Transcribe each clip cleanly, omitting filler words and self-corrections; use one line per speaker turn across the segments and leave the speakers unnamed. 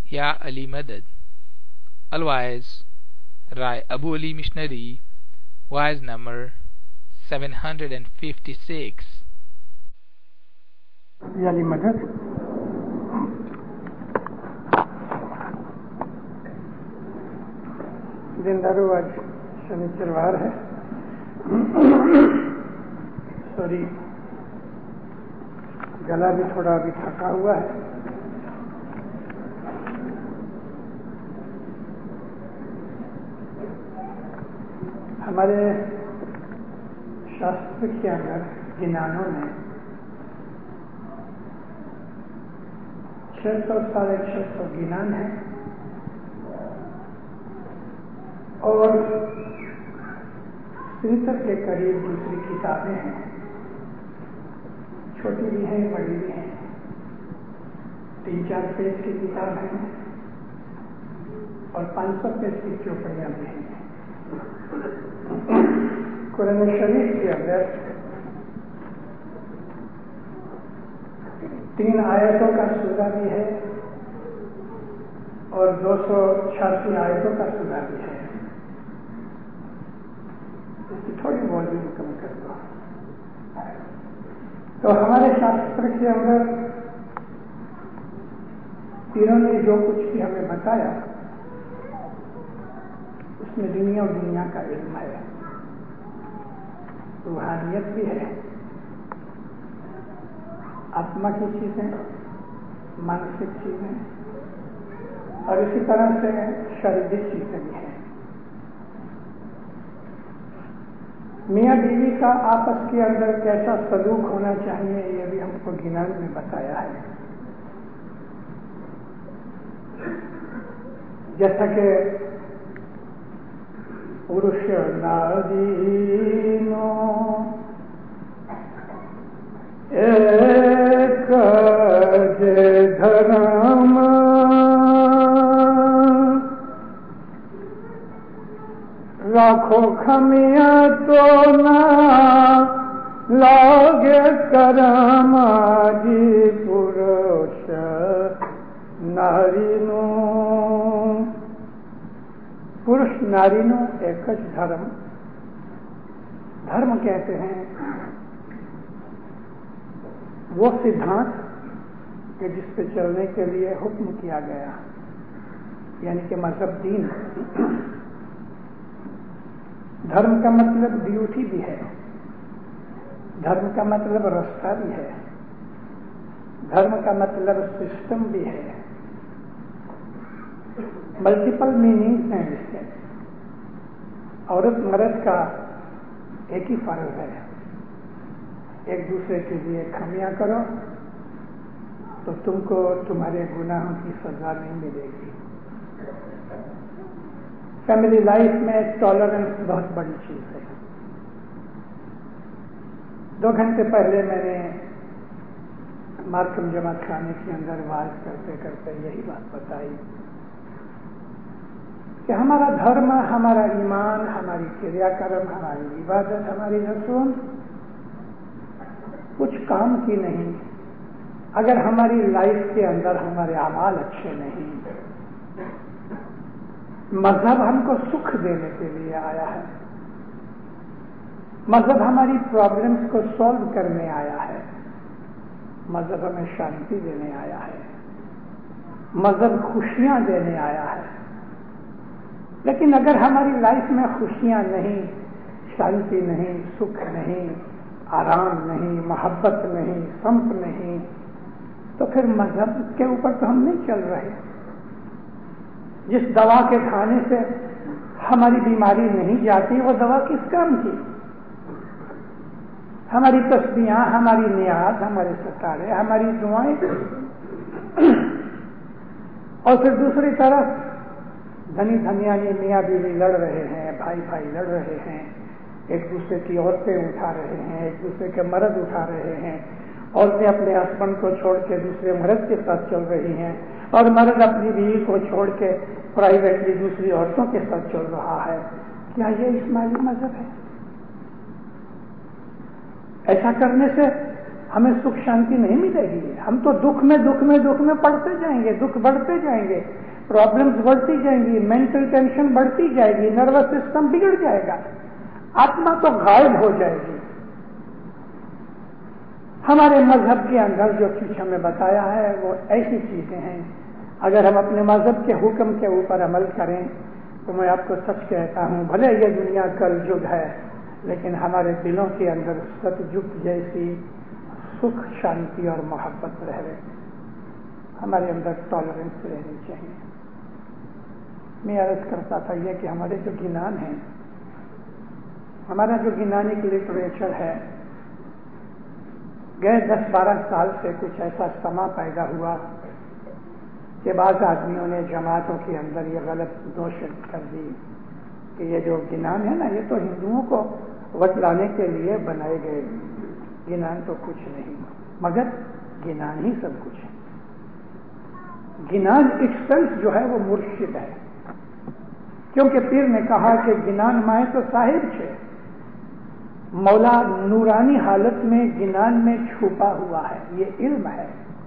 Ya Ali Madad. Otherwise, Rai Abu Ali Missionary, wise number 756.
Ya Ali Madad. दिनदारू आज शनिचरवार है। Sorry, गला भी थोड़ा अभी थका हुआ है। हमारे शास्त्र के अंदर गिनानों में 600 गिनान है और सीरत के करीब दूसरी किताबें हैं, छोटी भी हैं बड़ी भी हैं, 3-4 पेज की किताब है और 500 पेज की चौपड़ियाँ भी हैं। कुरान शरीफ के अंदर 3 आयतों का सूरा भी है और 286 आयतों का सूरा भी है। इसकी थोड़ी वॉल्यूम कम कर दो। तो हमारे शास्त्र के अंदर तीनों ने जो कुछ भी हमें बताया उसमें दुनिया और दुनिया का इल्म है, रूहानियत भी है, आत्मा की चीजें, मानसिक चीजें और इसी तरह से शारीरिक चीजें भी हैं। मियाँ बीवी का आपस के अंदर कैसा सलूक होना चाहिए ये भी हमको गिनान में बताया है। जैसा कि पुरुष नारीनो एक धर्म राखो खमिया तो ना लागे करम जी पुरुष नारीनो। पुरुष नारीनो एक धर्म, धर्म कहते हैं वो सिद्धांत कि जिस पे चलने के लिए हुक्म किया गया, यानी कि मजहब दीन। धर्म का मतलब ड्यूटी भी है, धर्म का मतलब रास्ता भी है, धर्म का मतलब सिस्टम भी है। मल्टीपल मीनिंग्स हैं इसके। औरत मर्द का एक ही फर्ज है, एक दूसरे के लिए खमियां करो तो तुमको तुम्हारे गुनाहों की सजा नहीं मिलेगी। फैमिली लाइफ में टॉलरेंस बहुत बड़ी चीज है। 2 घंटे पहले मैंने मार्कम जमात खाने के अंदर वाज करते करते यही बात बताई कि हमारा धर्म, हमारा ईमान, हमारी क्रियाकर्म, हमारी इबादत, हमारी रसूल कुछ काम की नहीं अगर हमारी लाइफ के अंदर हमारे अमाल अच्छे नहीं। मजहब हमको सुख देने के लिए आया है, मजहब हमारी प्रॉब्लम्स को सॉल्व करने आया है, मजहब हमें शांति देने आया है, मजहब खुशियां देने आया है। लेकिन अगर हमारी लाइफ में खुशियां नहीं, शांति नहीं, सुख नहीं, आराम नहीं, मोहब्बत नहीं, संप नहीं, तो फिर मजहब के ऊपर तो हम नहीं चल रहे। जिस दवा के खाने से हमारी बीमारी नहीं जाती वो दवा किस काम की? हमारी तस्बीहां, हमारी नियाज, हमारे सतारे, हमारी दुआएं। और फिर दूसरी तरफ धनी धनियानी मियाँ बीवी लड़ रहे हैं, भाई भाई लड़ रहे हैं, एक दूसरे की औरतें उठा रहे हैं, एक दूसरे के मर्द उठा रहे हैं, औरतें अपने हस्बैंड को छोड़ के दूसरे मर्द के साथ चल रही हैं और मर्द अपनी बीवी को छोड़ के प्राइवेटली दूसरी औरतों के साथ चल रहा है। क्या ये इस्माइली मजहब है? ऐसा करने से ہمیں سکھ شانتی نہیں ملے گی. ہم تو دکھ میں پڑتے جائیں گے, دکھ بڑھتے جائیں گے, پرابلمز بڑھتی جائیں گی, مینٹل ٹینشن بڑھتی جائے گی, نروس سسٹم بگڑ جائے گا, آتما تو غائب ہو جائے گی. ہمارے مذہب کے اندر جو کچھ ہمیں بتایا ہے وہ ایسی چیزیں ہیں, اگر ہم اپنے مذہب کے حکم کے اوپر عمل کریں تو میں آپ کو سچ کہتا ہوں, بھلے یہ دنیا کل یگ ہے لیکن ہمارے دلوں کے اندر ست یگ جیسی سکھ شانتی اور محبت رہے, ہمارے اندر ٹالرنس رہنی چاہیے. میں عرض کرتا تھا یہ کہ ہمارے جو گنان ہیں, ہمارا جو گنانک لٹریچر ہے, گئے 10-12 سال سے کچھ ایسا سما پیدا ہوا کہ بعض آدمیوں نے جماعتوں کے اندر یہ غلط نوشن کر دی کہ یہ جو گنان ہے نا, یہ تو ہندوؤں کو وٹلانے کے لیے بنائے گئے, گنان تو کچھ نہیں, مگر گنان ہی سب کچھ ہے. گنان ایکسپنس جو ہے وہ مرشد ہے, کیونکہ پیر نے کہا کہ گنان مائے تو صاحب چھے. مولا نورانی حالت میں گنان میں چھپا ہوا ہے, یہ علم ہے.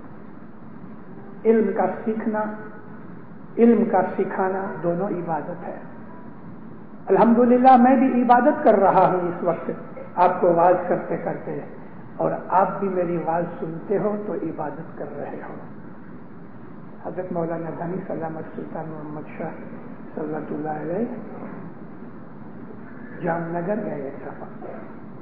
علم کا سیکھنا, علم کا سکھانا دونوں عبادت ہے. الحمدللہ میں بھی عبادت کر رہا ہوں اس وقت آپ کو واز کرتے کرتے, اور آپ بھی میری واز سنتے ہو تو عبادت کر رہے ہو. حضرت مولانا دانی سلامت سلطان محمد شاہ صلی اللہ علیہ جام نگر گئے ایک دفعہ,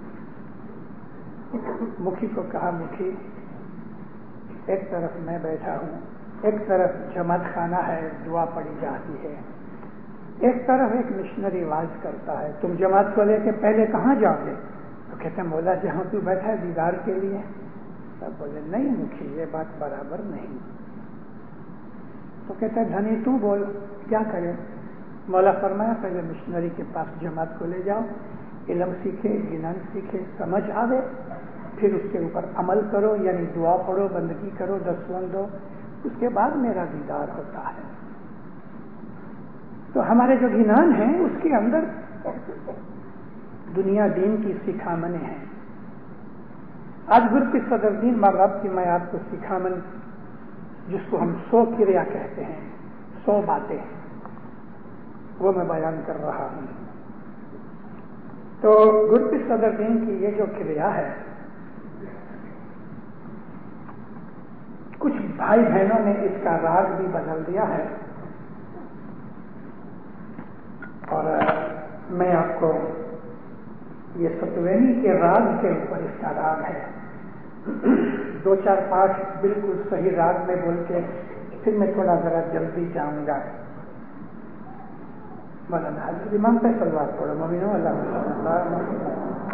مکھی کو کہا مکھی ایک طرف میں بیٹھا ہوں, ایک طرف جماعت خانہ ہے, دعا پڑی جاتی ہے, ایک طرف ایک مشنری واز کرتا ہے, تم جماعت کو لے کے پہلے کہاں جاؤ گے؟ تو کہتے ہیں مولا جہاں تو بیٹھا ہے دیدار کے لیے. تب بولے نہیں مکھی یہ بات برابر نہیں. تو کہتا ہے دھنی تو بول کیا کرے؟ مولا فرمایا پہلے مشنری کے پاس جماعت کو لے جاؤ, علم سیکھے, گنان سیکھے, سمجھ آوے, پھر اس کے اوپر عمل کرو, یعنی دعا پڑھو, بندگی کرو, دسوند دو, اس کے بعد میرا دیدار ہوتا ہے. تو ہمارے جو گنان ہیں اس کے اندر دنیا دین کی سکھامنیں ہیں. آج گرپی صدر دین مغرب کی میں آپ کو سکھامن, جس کو ہم 100 کریا کہتے ہیں, 100 باتیں, وہ میں بیان کر رہا ہوں. تو گرپی صدر دین کی یہ جو کریا ہے, کچھ بھائی بہنوں نے اس کا راگ بھی بدل دیا ہے, اور میں آپ کو یہ ستوینی کے راگ کے اوپر اس کا راگ ہے, 2-4-5 بالکل صحیح راگ میں بول کے پھر میں تھوڑا ذرا جلدی جاؤں گا. مولانا حضرت امام پہ صلوات پڑھو, مومنو اللہ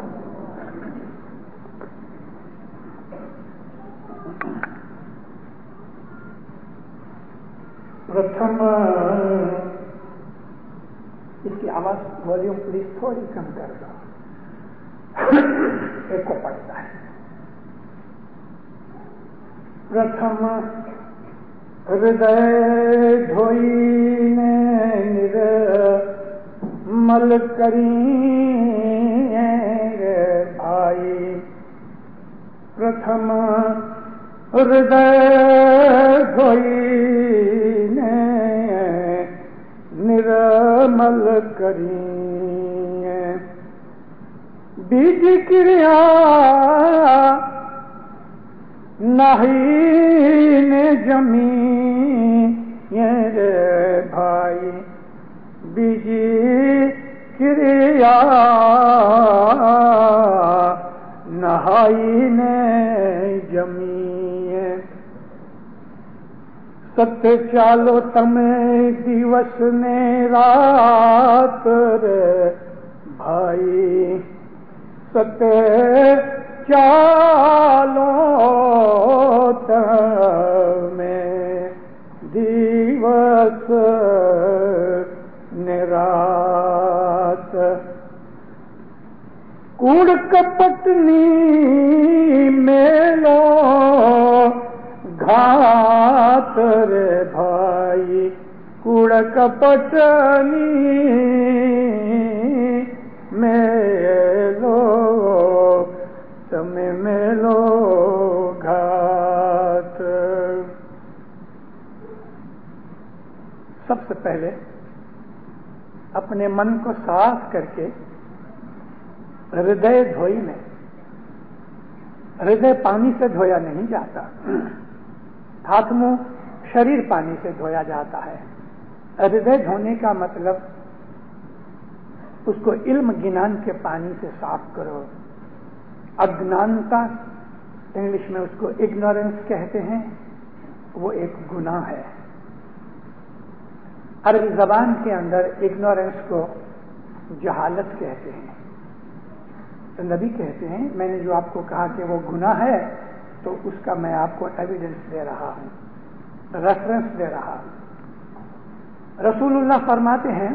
پرتھم. اس کی آواز والیوم پلیز تھوڑی کم کر دو, ایک کو پڑھتا ہے. پرتھم ہردے دھوئینے نرمل کری رے بھائی, پرتھم ہردے دھوئینے نرمل کری, بیج کریا نہیں نے جمی رے بھائی, بیج کریا نہائی نے جمی, ست چالو تمہیں دیوس نے رات رے بھائی, ست چالو تمہیں دیوس نے رات, کوڑ کپٹنی میلو گھات رے بھائی, کوڑ کپٹنی میلو تم ملو گھات. سب سے پہلے اپنے من کو صاف کر کے ہردے دھوئی میں. ہردے پانی سے دھویا نہیں جاتا، ہاتھ منہ شریر پانی سے دھویا جاتا ہے. ہردے دھونے کا مطلب اس کو علم گنان کے پانی سے صاف کرو. اجنانتا انگلش میں اس کو اگنورینس کہتے ہیں، وہ ایک گناہ ہے. عربی زبان کے اندر اگنورینس کو جہالت کہتے ہیں. تو نبی کہتے ہیں میں نے جو آپ کو کہا کہ وہ گناہ ہے تو اس کا میں آپ کو ایویڈنس دے رہا ہوں، ریفرنس دے رہا ہوں. رسول اللہ فرماتے ہیں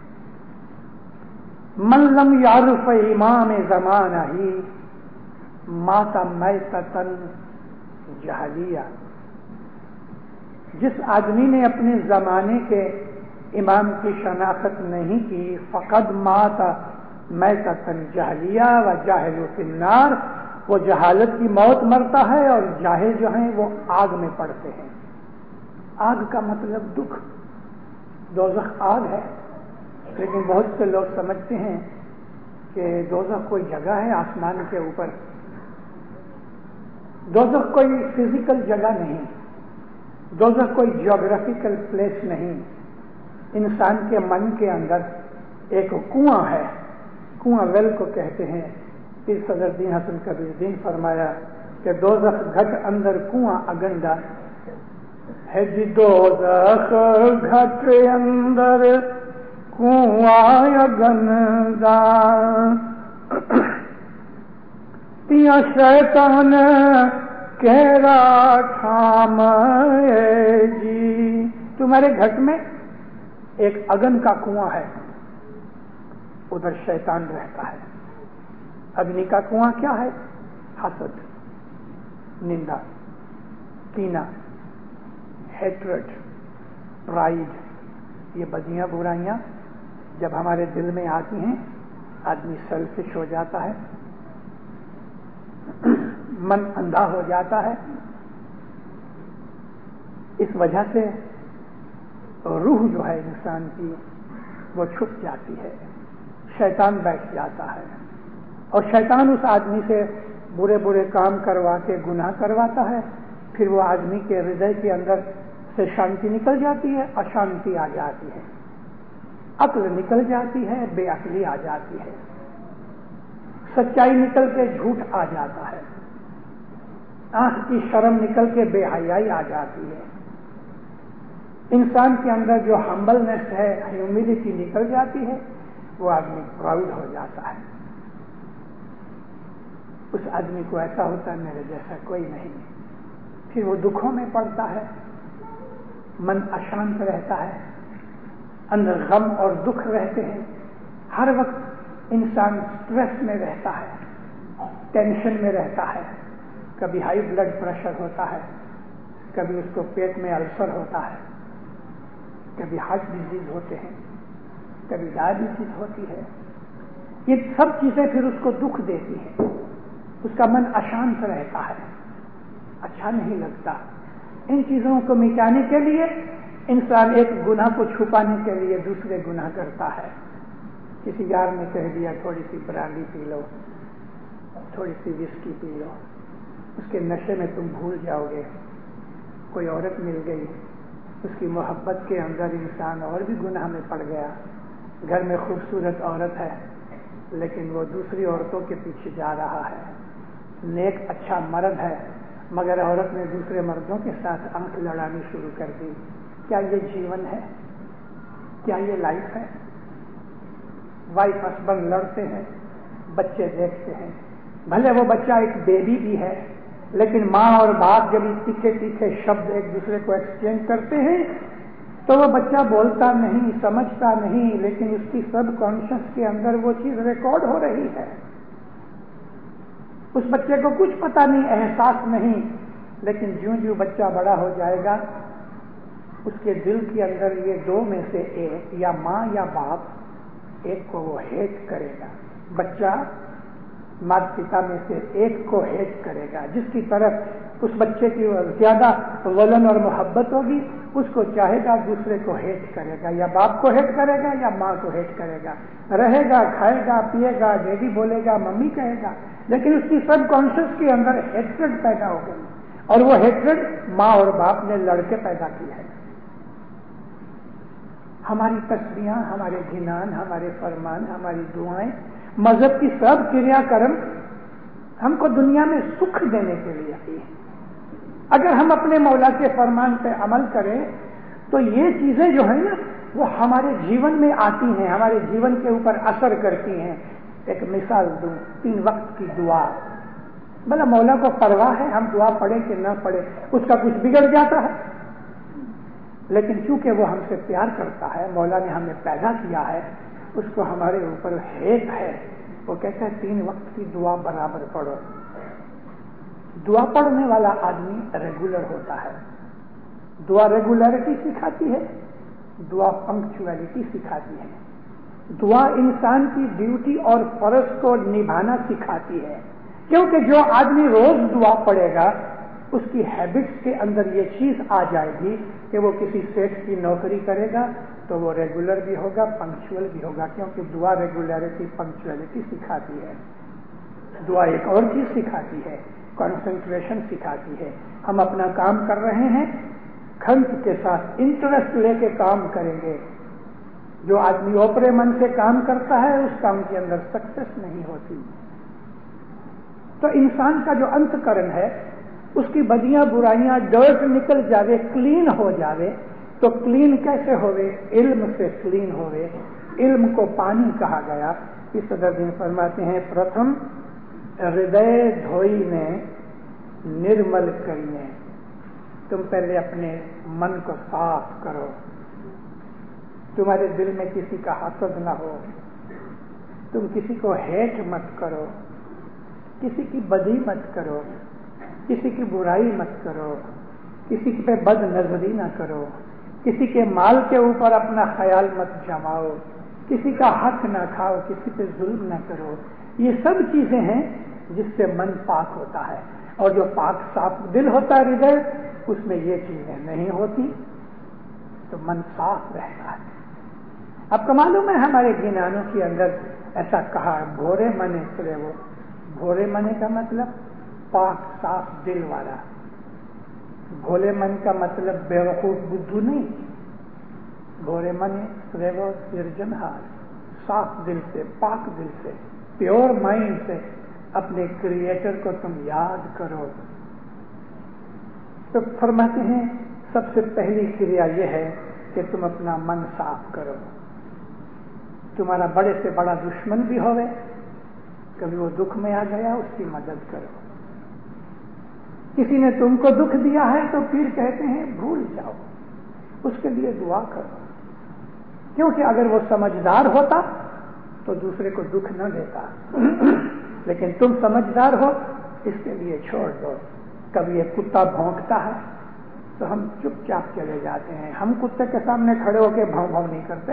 من لم یعرف امام زمانہ ہی مات میتۃ جہلیہ. جس آدمی نے اپنے زمانے کے امام کی شناخت نہیں کی فقد مات میتۃ جہلیہ و جاہل فی النار، وہ جہالت کی موت مرتا ہے اور جاہل جو ہیں وہ آگ میں پڑتے ہیں. آگ کا مطلب دکھ. دوزخ آگ ہے، لیکن بہت سے لوگ سمجھتے ہیں کہ دوزخ کوئی جگہ ہے آسمان کے اوپر. دوزخ کوئی فزیکل جگہ نہیں، دوزخ کوئی جیوگرافیکل پلیس نہیں. انسان کے من کے اندر ایک کنواں ہے، کنواں ویل کو کہتے ہیں. پیر صدر الدین حسن کبیر الدین فرمایا کہ دوزخ گھٹ اندر کنواں اگنڈا ہے جی. دوزخ گھٹ اندر کنواں اگنڈا پیا شیطان کہرا ٹھام جی. تمہارے گھٹ میں ایک اگن کا کنواں ہے، ادھر شیطان رہتا ہے. اگنی کا کنواں کیا ہے؟ حسد، نندا، کینہ، ہیٹرڈ، پرائیڈ. یہ بدیاں برائیاں جب ہمارے دل میں آتی ہیں آدمی سیلفش ہو جاتا ہے، من اندھا ہو جاتا ہے. اس وجہ سے روح جو ہے انسان کی وہ چھپ جاتی ہے، شیطان بیٹھ جاتا ہے اور شیطان اس آدمی سے برے برے کام کروا کے گناہ کرواتا ہے. پھر وہ آدمی کے ہردے کے اندر سے شانتی نکل جاتی ہے، اشانتی آ جاتی ہے، عقل نکل جاتی ہے، بے عقلی آ جاتی ہے، سچائی نکل کے جھوٹ آ جاتا ہے، آنکھ کی شرم نکل کے بے حیائی آ جاتی ہے. انسان کے اندر جو ہمبلنس ہے، ہیوملٹی نکل جاتی ہے، وہ آدمی پراؤڈ ہو جاتا ہے. اس آدمی کو ایسا ہوتا ہے میرے جیسا کوئی نہیں. پھر وہ دکھوں میں پڑتا ہے، من اشانت رہتا ہے، اندر غم اور دکھ رہتے ہیں. ہر وقت انسان سٹریس میں رہتا ہے، ٹینشن میں رہتا ہے. کبھی ہائی بلڈ پریشر ہوتا ہے، کبھی اس کو پیٹ میں السر ہوتا ہے، کبھی ہارٹ ڈیزیز ہوتے ہیں، کبھی ڈائبٹیز ہوتی ہے. یہ سب چیزیں پھر اس کو دکھ دیتی ہیں. اس کا من اشانت رہتا ہے، اچھا نہیں لگتا. ان چیزوں کو مٹانے کے لیے انسان ایک گناہ کو چھپانے کے لیے دوسرے گناہ کرتا ہے. کسی یار نے کہہ دیا تھوڑی سی برانڈی پی لو، تھوڑی سی وسکی پی لو، اس کے نشے میں تم بھول جاؤ گے. کوئی عورت مل گئی، اس کی محبت کے اندر انسان اور بھی گناہ میں پڑ گیا. گھر میں خوبصورت عورت ہے لیکن وہ دوسری عورتوں کے پیچھے جا رہا ہے. نیک اچھا مرد ہے مگر عورت نے دوسرے مردوں کے ساتھ آنکھ لڑانی شروع کر دی. کیا یہ جیون ہے؟ کیا یہ لائف ہے؟ وائف ہسبینڈ لڑتے ہیں، بچے دیکھتے ہیں. بھلے وہ بچہ ایک بیبی بھی ہے لیکن ماں اور باپ جب تیکھے تیکھے شبد ایک دوسرے کو ایکسچینج کرتے ہیں تو وہ بچہ بولتا نہیں، سمجھتا نہیں، لیکن اس کی سب کانشس کے اندر وہ چیز ریکارڈ ہو رہی ہے. اس بچے کو کچھ پتہ نہیں، احساس نہیں، لیکن جوں جوں بچہ بڑا ہو جائے گا اس کے دل کے اندر یہ دو میں سے ایک، یا ماں یا باپ، ایک کو وہ ہیٹ کرے گا. بچہ ماتا پتا میں سے ایک کو ہیٹ کرے گا، جس کی طرف اس بچے کی زیادہ ولن اور محبت ہوگی اس کو چاہے گا دوسرے کو ہیٹ کرے گا، یا باپ کو ہیٹ کرے گا یا ماں کو ہیٹ کرے گا، رہے گا، کھائے گا، پیے گا، ڈیڈی بولے گا، ممی کہے گا، لیکن اس کی سب کانشیس کے اندر ہیٹریڈ پیدا ہو گئی، اور وہ ہیٹریڈ ماں اور باپ نے لڑ کے پیدا کی ہے۔ ہماری تسبیحاں، ہمارے گھنان، ہمارے فرمان، ہماری دعائیں، مذہب کی سب کریا کرم ہم کو دنیا میں سکھ دینے کے لیے آئی ہے۔ اگر ہم اپنے مولا کے فرمان پہ عمل کریں تو یہ چیزیں جو ہیں نا وہ ہمارے جیون میں آتی ہیں، ہمارے جیون کے اوپر اثر کرتی ہیں۔ ایک مثال دوں، 3 وقت کی دعا، بھلا مولا کو پرواہ ہے ہم دعا پڑھیں کہ نہ پڑھیں، اس کا کچھ بگڑ جاتا ہے، لیکن چونکہ وہ ہم سے پیار کرتا ہے، مولا نے ہمیں پیدا کیا ہے، اس کو ہمارے اوپر ہیت ہے، وہ کہتا ہے 3 وقت کی دعا برابر پڑھو۔ دعا پڑھنے والا آدمی ریگولر ہوتا ہے، دعا ریگولیرٹی سکھاتی ہے، دعا پنکچویلٹی سکھاتی ہے، دعا انسان کی ڈیوٹی اور فرض کو نبھانا سکھاتی ہے، کیونکہ جو آدمی روز دعا پڑھے گا اس کی ہیبٹس کے اندر یہ چیز آ جائے گی کہ وہ کسی سیٹ کی نوکری کرے گا تو وہ ریگولر بھی ہوگا، پنکچوئل بھی ہوگا، کیونکہ دعا ریگولیرٹی پنکچویلٹی سکھاتی ہے۔ دعا ایک اور چیز سکھاتی ہے، کنسنٹریشن سکھاتی ہے۔ ہم اپنا کام کر رہے ہیں، کھنت کے ساتھ انٹرسٹ لے کے کام کریں گے۔ جو آدمی اوپرے من سے کام کرتا ہے اس کام کے اندر سکسیس نہیں ہوتی۔ تو انسان کا جو انتکرن ہے اس کی بدیاں برائیاں ڈرٹ نکل جاوے، کلین ہو جاوے، تو کلین کیسے ہوئے؟ علم سے کلین ہوئے۔ علم کو پانی کہا گیا۔ اس صدر دن فرماتے ہیں پرتھم ہردے دھوئی نے نرمل کریے، تم پہلے اپنے من کو صاف کرو، تمہارے دل میں کسی کا حسد نہ ہو، تم کسی کو ہیٹ مت کرو، کسی کی بدی مت کرو، کسی کی برائی مت کرو، کسی پہ بد نظری نہ کرو، کسی کے مال کے اوپر اپنا خیال مت جماؤ، کسی کا حق نہ کھاؤ، کسی پہ ظلم نہ کرو۔ یہ سب چیزیں ہیں جس سے من پاک ہوتا ہے، اور جو پاک صاف دل ہوتا ہے ہردے اس میں یہ چیزیں نہیں ہوتی، تو من صاف رہتا ہے۔ اب کو معلوم ہے ہمارے گنانوں کے اندر ایسا کہا بھورے منے سرے، وہ بھورے منے کا مطلب پاک صاف دل والا، بھولے من کا مطلب بے وقوف بدھو نہیں، بھورے منے سرے وہ سرجنہار، صاف دل سے، پاک دل سے، پیور مائنڈ سے اپنے کریٹر کو تم یاد کرو۔ تو فرماتے ہیں سب سے پہلی کریا یہ ہے کہ تم اپنا من صاف کرو۔ تمہارا بڑے سے بڑا دشمن بھی ہوئے، کبھی وہ دکھ میں آ گیا اس کی مدد کرو۔ کسی نے تم کو دکھ دیا ہے تو پھر کہتے ہیں بھول جاؤ، اس کے لیے دعا کرو، کیونکہ اگر وہ سمجھدار ہوتا تو دوسرے کو دکھ نہ دیتا، لیکن تم سمجھدار ہو اس کے لیے چھوڑ دو۔ کبھی ایک کتا بھونکتا ہے تو ہم چپ چاپ چلے جاتے ہیں، ہم کتے کے سامنے کھڑے ہو کے بھاؤ بھاؤ نہیں کرتے۔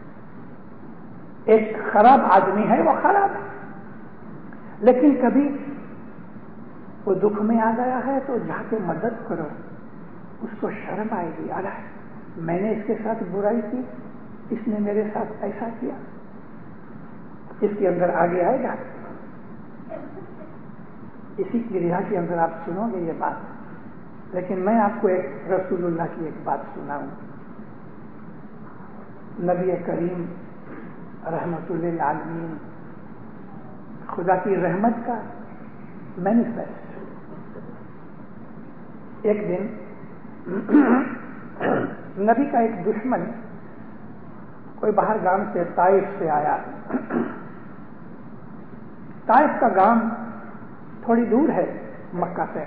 ایک خراب آدمی ہے وہ خراب ہے، لیکن کبھی وہ دکھ میں آ گیا ہے تو جا کے مدد کرو، اس کو شرم آئے گی، ارے میں نے اس کے ساتھ برائی کی، اس نے میرے ساتھ ایسا کیا، اس کے اندر آگے آئے گا۔ اسی کریا کے اندر آپ سنو گے یہ بات، لیکن میں آپ کو ایک رسول اللہ کی ایک بات سناؤں۔ نبی کریم رحمت للعالمین، خدا کی رحمت کا مینیفیسٹ، ایک دن نبی کا ایک دشمن کوئی باہر گام سے طائف سے آیا۔ طائف کا گام تھوڑی دور ہے مکہ سے،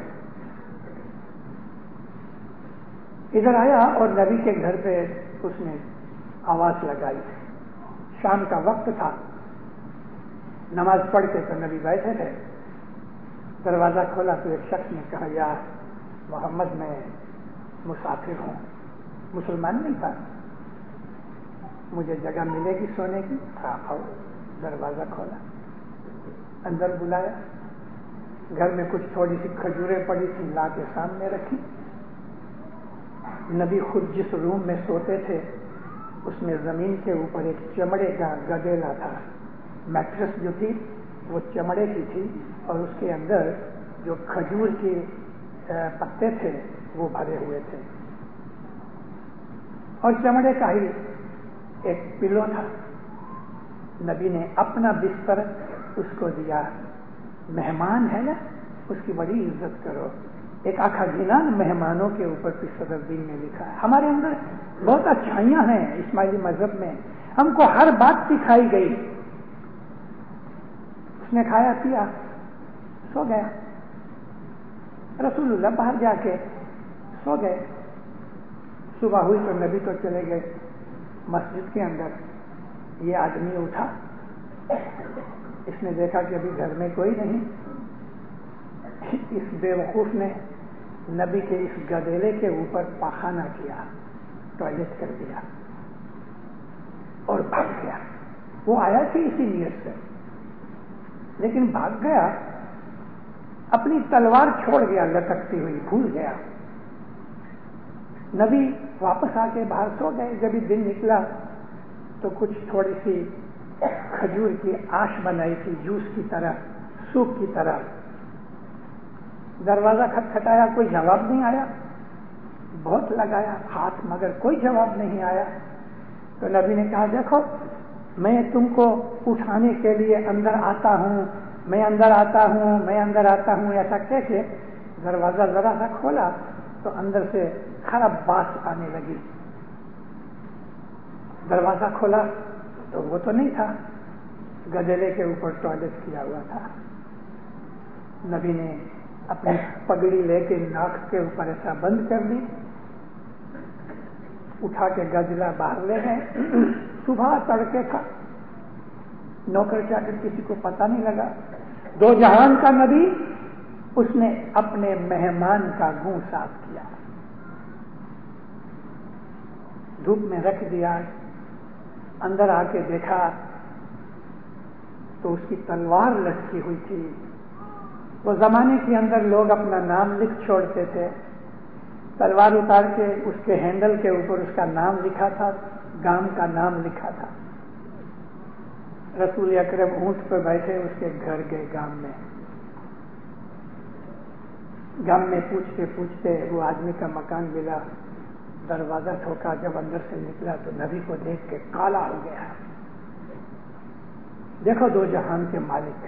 ادھر آیا اور نبی کے گھر پہ اس نے آواز لگائی۔ شام کا وقت تھا، نماز پڑھ کے تو نبی بیٹھے تھے، دروازہ کھولا تو ایک شخص نے کہا یا محمد میں مسافر ہوں، مسلمان نہیں تھا، مجھے جگہ ملے گی سونے کی؟ آؤ۔ دروازہ کھولا، اندر بلایا. گھر میں کچھ تھوڑی سی کھجوریں پڑی تھی، لا کے سامنے رکھی. نبی خود جس روم میں سوتے تھے اس میں زمین کے اوپر ایک چمڑے کا گدیلا تھا. میٹرس جو تھی وہ چمڑے کی تھی اور اس کے اندر جو کھجور کے پتے تھے وہ بھرے ہوئے تھے اور چمڑے کا ہی ایک پلو تھا. نبی نے اپنا بستر اس کو دیا. مہمان ہے نا، اس کی بڑی عزت کرو. ایک آخا گنا مہمانوں کے اوپر بھی صدر دین نے لکھا ہے. ہمارے اندر بہت اچھائیاں ہیں اسماعیلی مذہب میں، ہم کو ہر بات سکھائی گئی. اس نے کھایا پیا سو گیا. رسول اللہ باہر جا کے سو گئے. صبح ہوئی تو نبی تو چلے گئے مسجد کے اندر. یہ آدمی اٹھا، اس نے دیکھا کہ ابھی گھر میں کوئی نہیں. اس بے وقوف نے نبی کے اس گدیلے کے اوپر پاخانہ کیا، ٹوائلٹ کر دیا اور بھاگ گیا. وہ آیا تھی اسی نیت سے لیکن بھاگ گیا. اپنی تلوار چھوڑ گیا لٹکتی ہوئی، بھول گیا. نبی واپس آ کے باہر سو گئے. جب دن نکلا تو کچھ تھوڑی سی کھجور کی آش بنائی تھی، جوس کی طرح، سوپ کی طرح. دروازہ کھٹکھٹایا، کوئی جواب نہیں آیا. بہت لگایا ہاتھ مگر کوئی جواب نہیں آیا. تو نبی نے کہا دیکھو میں تم کو اٹھانے کے لیے اندر آتا ہوں، میں اندر آتا ہوں، میں اندر آتا ہوں. ایسا کہہ کے دروازہ ذرا سا کھولا تو اندر سے خراب بانس آنے لگی. دروازہ کھولا تو وہ تو نہیں تھا، گدیلے کے اوپر ٹوائلٹ کیا ہوا تھا. نبی نے اپنی پگڑی لے کے ناک کے اوپر ایسا بند کر دی، اٹھا کے گدلا باہر لے گئے. صبح تڑکے تھا، نوکر چاکر کسی کو پتہ نہیں لگا. دو جہان کا نبی، اس نے اپنے مہمان کا منہ صاف کیا، دھوپ میں رکھ دیا. اندر آ کے دیکھا تو اس کی تلوار لٹکی ہوئی تھی. وہ زمانے کے اندر لوگ اپنا نام لکھ چھوڑتے تھے. تلوار اتار کے اس کے ہینڈل کے اوپر اس کا نام لکھا تھا، گام کا نام لکھا تھا. رسول اکرم اونٹ پہ بیٹھے اس کے گھر گئے گام میں. گام میں پوچھتے پوچھتے وہ آدمی کا مکان ملا. دروازہ ٹھوکا. جب اندر سے نکلا تو نبی کو دیکھ کے کالا ہو گیا. دیکھو دو جہان کے مالک.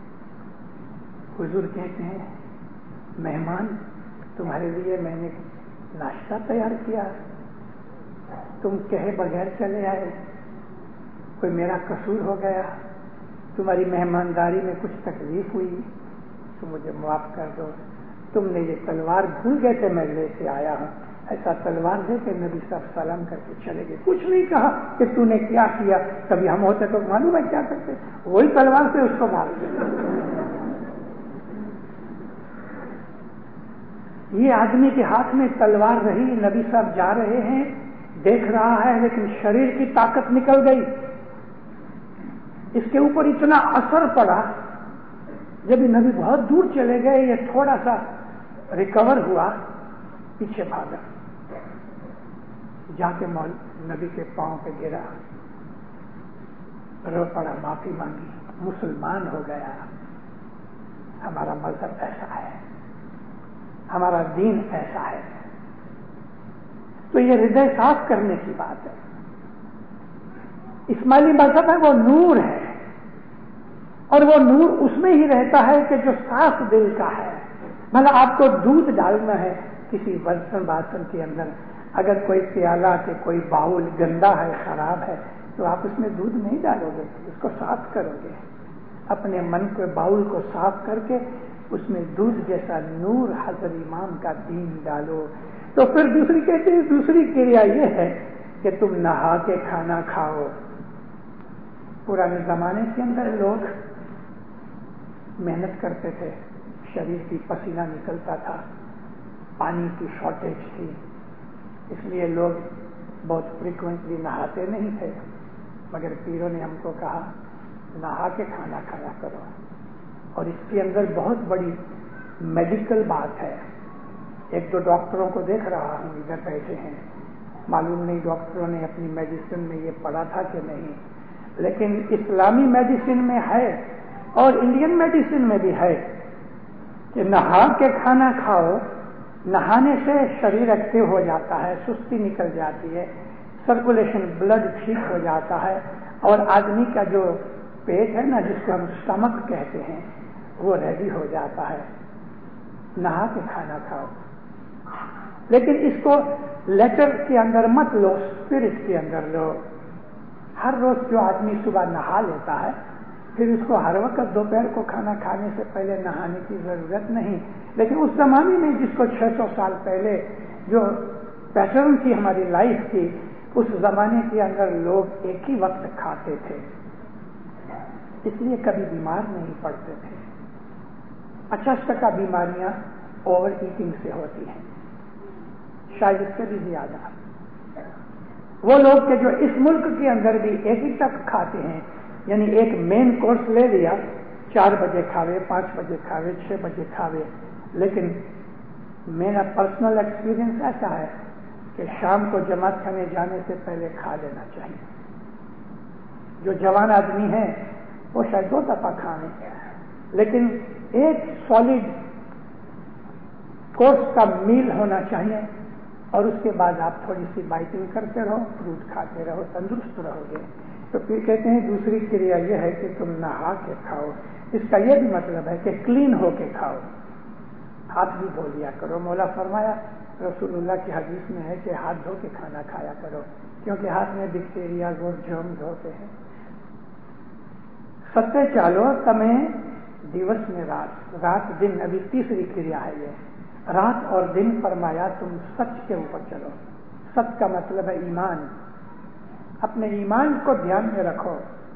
حضور کہتے ہیں مہمان تمہارے لیے میں نے ناشتہ تیار کیا، تم کہے بغیر چلے آئے. کوئی میرا قصور ہو گیا، تمہاری مہمانداری میں کچھ تکلیف ہوئی تو مجھے معاف کر دو. تم نے یہ تلوار بھول گئے تھے میں لے کے آیا ہوں. ایسا تلوار دے کے نبی صاحب سلام کر کے چلے گئے. کچھ نہیں کہا کہ تو نے کیا کیا. کبھی ہم ہوتے تو معلوم ہے کیا کرتے، وہی تلوار سے اس کو مار دیتے. یہ آدمی کے ہاتھ میں تلوار رہی. نبی صاحب جا رہے ہیں، دیکھ رہا ہے لیکن شریر کی طاقت نکل گئی. اس کے اوپر اتنا اثر پڑا. جب نبی بہت دور چلے گئے، یہ تھوڑا سا ریکور ہوا، پیچھے بھاگا، جا کے نبی کے پاؤں پہ گرا، رو پڑا، معافی مانگی. مسلمان ہو گیا. ہمارا مذہب ایسا ہے، ہمارا دین ایسا ہے. تو یہ ہردے صاف کرنے کی بات ہے. اسماعیلی مذہب ہے وہ نور ہے، اور وہ نور اس میں ہی رہتا ہے کہ جو صاف دل کا ہے. مطلب آپ کو دودھ ڈالنا ہے کسی برتن باسن کے اندر، اگر کوئی پیالہ کہ کوئی باؤل گندا ہے، خراب ہے، تو آپ اس میں دودھ نہیں ڈالو گے، اس کو صاف کرو گے. اپنے من کے باؤل کو صاف کر کے اس میں دودھ جیسا نور حضرت امام کا دین ڈالو. تو پھر دوسری کہتے ہیں دوسری کریا یہ ہے کہ تم نہا کے کھانا کھاؤ. پرانے زمانے کے اندر لوگ محنت کرتے تھے، شریر کی پسینہ نکلتا تھا، پانی کی شارٹیج تھی، اس لیے لوگ بہت فریکوینٹلی نہاتے نہیں تھے. مگر پیروں نے ہم کو کہا نہا کے کھانا کھایا کرو. اور اس کے اندر بہت بڑی میڈیکل بات ہے. ایک دو ڈاکٹروں کو دیکھ رہا ہوں ادھر بیٹھے ہیں, معلوم نہیں ڈاکٹروں نے اپنی میڈیسن میں یہ پڑھا تھا کہ نہیں, لیکن اسلامی میڈیسن میں ہے اور انڈین میڈیسن میں بھی ہے کہ نہا کے کھانا کھاؤ. نہانے سے شریر ایکٹیو ہو جاتا ہے, سستی نکل جاتی ہے, سرکولیشن بلڈ ٹھیک ہو جاتا ہے, اور آدمی کا جو پیٹ ہے نا, جس کو ہم اسٹمک کہتے ہیں, وہ ریڈی ہو جاتا ہے. نہا کے کھانا کھاؤ. لیکن اس کو لیٹر کے اندر مت لو, اسپرٹ کے اندر لو. ہر روز جو آدمی صبح نہا لیتا ہے, پھر اس کو ہر وقت دوپہر کو کھانا کھانے سے پہلے نہانے کی ضرورت نہیں. لیکن اس زمانے میں جس کو 600 سال پہلے جو پیٹرن تھی ہماری لائف کی, اس زمانے کے اندر لوگ ایک ہی وقت کھاتے تھے, اس لیے کبھی بیمار نہیں پڑتے تھے. 50% بیماریاں اوور ایٹنگ سے ہوتی ہیں, شاید اس سے بھی زیادہ. وہ لوگ کہ جو اس ملک کے اندر بھی ایک ہی تک کھاتے ہیں, یعنی ایک مین کورس لے لیا, 4 بجے کھاوے, 5 بجے کھاوے, 6 بجے کھاوے. لیکن میرا پرسنل ایکسپیرینس ایسا ہے کہ شام کو جماعت کھانے جانے سے پہلے کھا لینا چاہیے. جو جوان آدمی ہیں وہ شاید 2 دفعہ کھانے, لیکن ایک سالڈ کورس کا میل ہونا چاہیے, اور اس کے بعد آپ تھوڑی سی بائٹنگ کرتے رہو, فروٹ کھاتے رہو, تندرست رہو گے. تو پھر کہتے ہیں دوسری کریا یہ ہے کہ تم نہا کے کھاؤ. اس کا یہ بھی مطلب ہے کہ کلین ہو کے کھاؤ, ہاتھ بھی دھو لیا کرو. مولا فرمایا, رسول اللہ کی حدیث میں ہے کہ ہاتھ دھو کے کھانا کھایا کرو, کیونکہ ہاتھ میں بیکٹیریاز اور جرمز ہوتے ہیں. ستے چالو تمہیں دیوس میں رات, رات دن, ابھی تیسری کریا ہے یہ, رات اور دن. فرمایا تم سچ کے اوپر چلو. سچ کا مطلب ہے ایمان. اپنے ایمان کو دھیان میں رکھو.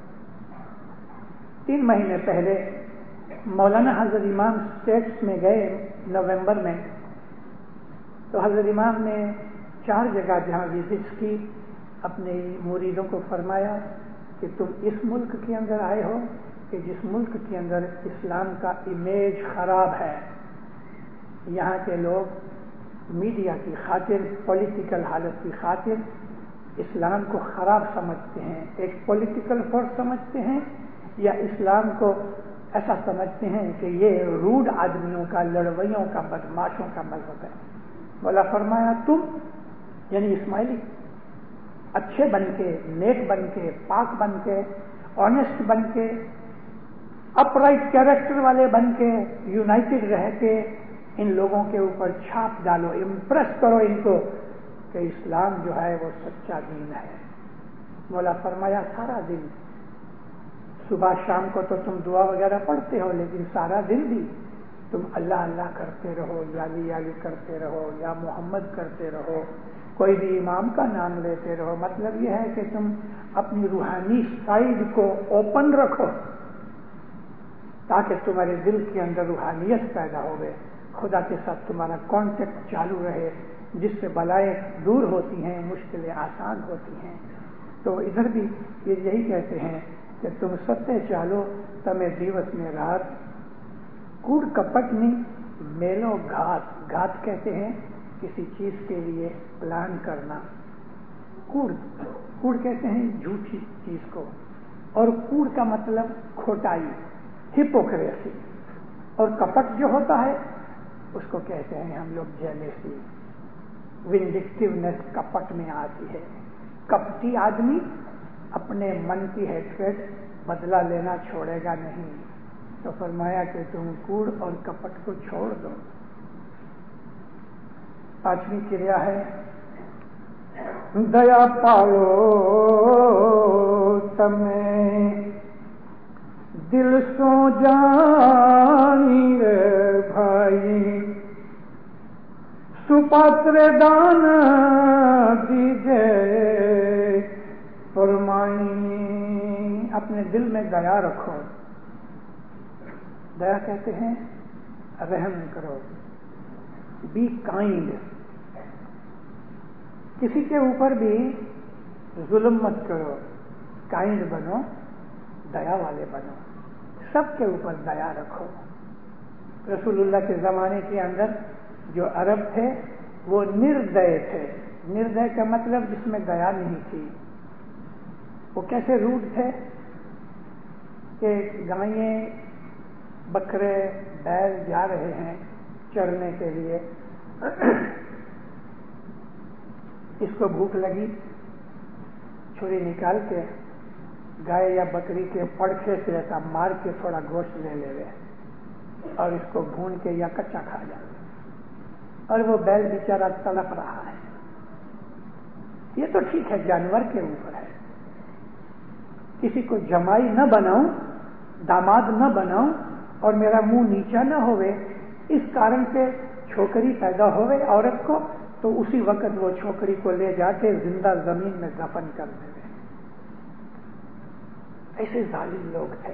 3 مہینے پہلے مولانا حضرت امام اسٹیٹس میں گئے نومبر میں, تو حضرت امام نے 4 جگہ جہاں وزٹس کی, اپنے مریدوں کو فرمایا کہ تم اس ملک کے اندر آئے ہو کہ جس ملک کے اندر اسلام کا امیج خراب ہے. یہاں کے لوگ میڈیا کی خاطر, پولیٹیکل حالت کی خاطر اسلام کو خراب سمجھتے ہیں, ایک پولیٹیکل فورس سمجھتے ہیں, یا اسلام کو ایسا سمجھتے ہیں کہ یہ روڈ آدمیوں کا, لڑویوں کا, بدماشوں کا مذہب ہے. مولا فرمایا تم یعنی اسماعیلی اچھے بن کے, نیک بن کے, پاک بن کے, آنےسٹ بن کے, اپ رائٹ کیریکٹر والے بن کے, یونائٹڈ رہ کے ان لوگوں کے اوپر چھاپ ڈالو, امپریس کرو ان کو کہ اسلام جو ہے وہ سچا دین ہے. مولا فرمایا سارا دن, صبح شام کو تو تم دعا وغیرہ پڑھتے ہو, لیکن سارا دن بھی تم اللہ اللہ کرتے رہو, یالی یالی کرتے رہو, یا محمد کرتے رہو, کوئی بھی امام کا نام لیتے رہو. مطلب یہ ہے کہ تم اپنی روحانی سائڈ کو اوپن رکھو تاکہ تمہارے دل کے اندر روحانیت پیدا ہوگی, خدا کے ساتھ تمہارا کانٹیکٹ چالو رہے, جس سے بلائیں دور ہوتی ہیں, مشکلیں آسان ہوتی ہیں. تو ادھر بھی یہ یہی کہتے ہیں کہ تم ستے چالو تمہیں دیوس میں رات, کوڑ کپٹ نہیں میلو گھات. گھات کہتے ہیں کسی چیز کے لیے پلان کرنا, کوڑ کوڑ کہتے ہیں جھوٹی چیز کو, اور کوڑ کا مطلب کھوٹائی, ہپوکریسی, اور کپٹ جو ہوتا ہے اس کو کہتے ہیں ہم لوگ جیلیسی, ونڈکٹیونیس کپٹ میں آتی ہے. کپٹی آدمی اپنے من کی ہیٹریڈ بدلہ لینا چھوڑے گا نہیں. تو فرمایا کہ تم کوڑ اور کپٹ کو چھوڑ دو. 5ویں کریا ہے دیا پالو تمہیں دل سو جانی رے بھائی, سپاتر دان دیجے فرمائی. اپنے دل میں دیا رکھو. دیا کہتے ہیں رحم کرو, بی کائنڈ. کسی کے اوپر بھی ظلم مت کرو, کائنڈ بنو, دیا والے بنو, سب کے اوپر دیا رکھو. رسول اللہ کے زمانے کے اندر جو عرب تھے وہ نردے تھے. نردے کا مطلب جس میں دیا نہیں تھی. وہ کیسے روڈ تھے کہ گائیں بکرے بیل جا رہے ہیں چرنے کے لیے, اس کو بھوک لگی, چھری نکال کے گائے یا بکری کے پڑکھے سے ایسا مار کے تھوڑا گوشت لے لے اور اس کو بھون کے یا کچا کھا جائے, اور وہ بیل بیچارہ تڑپ رہا ہے. یہ تو ٹھیک ہے, جانور کے اوپر ہے. کسی کو جمائی نہ بناؤں, داماد نہ بناؤں اور میرا منہ نیچا نہ ہوئے, اس کارن سے چھوکری پیدا ہوئے عورت کو, تو اسی وقت وہ چھوکری کو لے جا کے زندہ زمین میں دفن کر دے. ایسے ظالم لوگ تھے.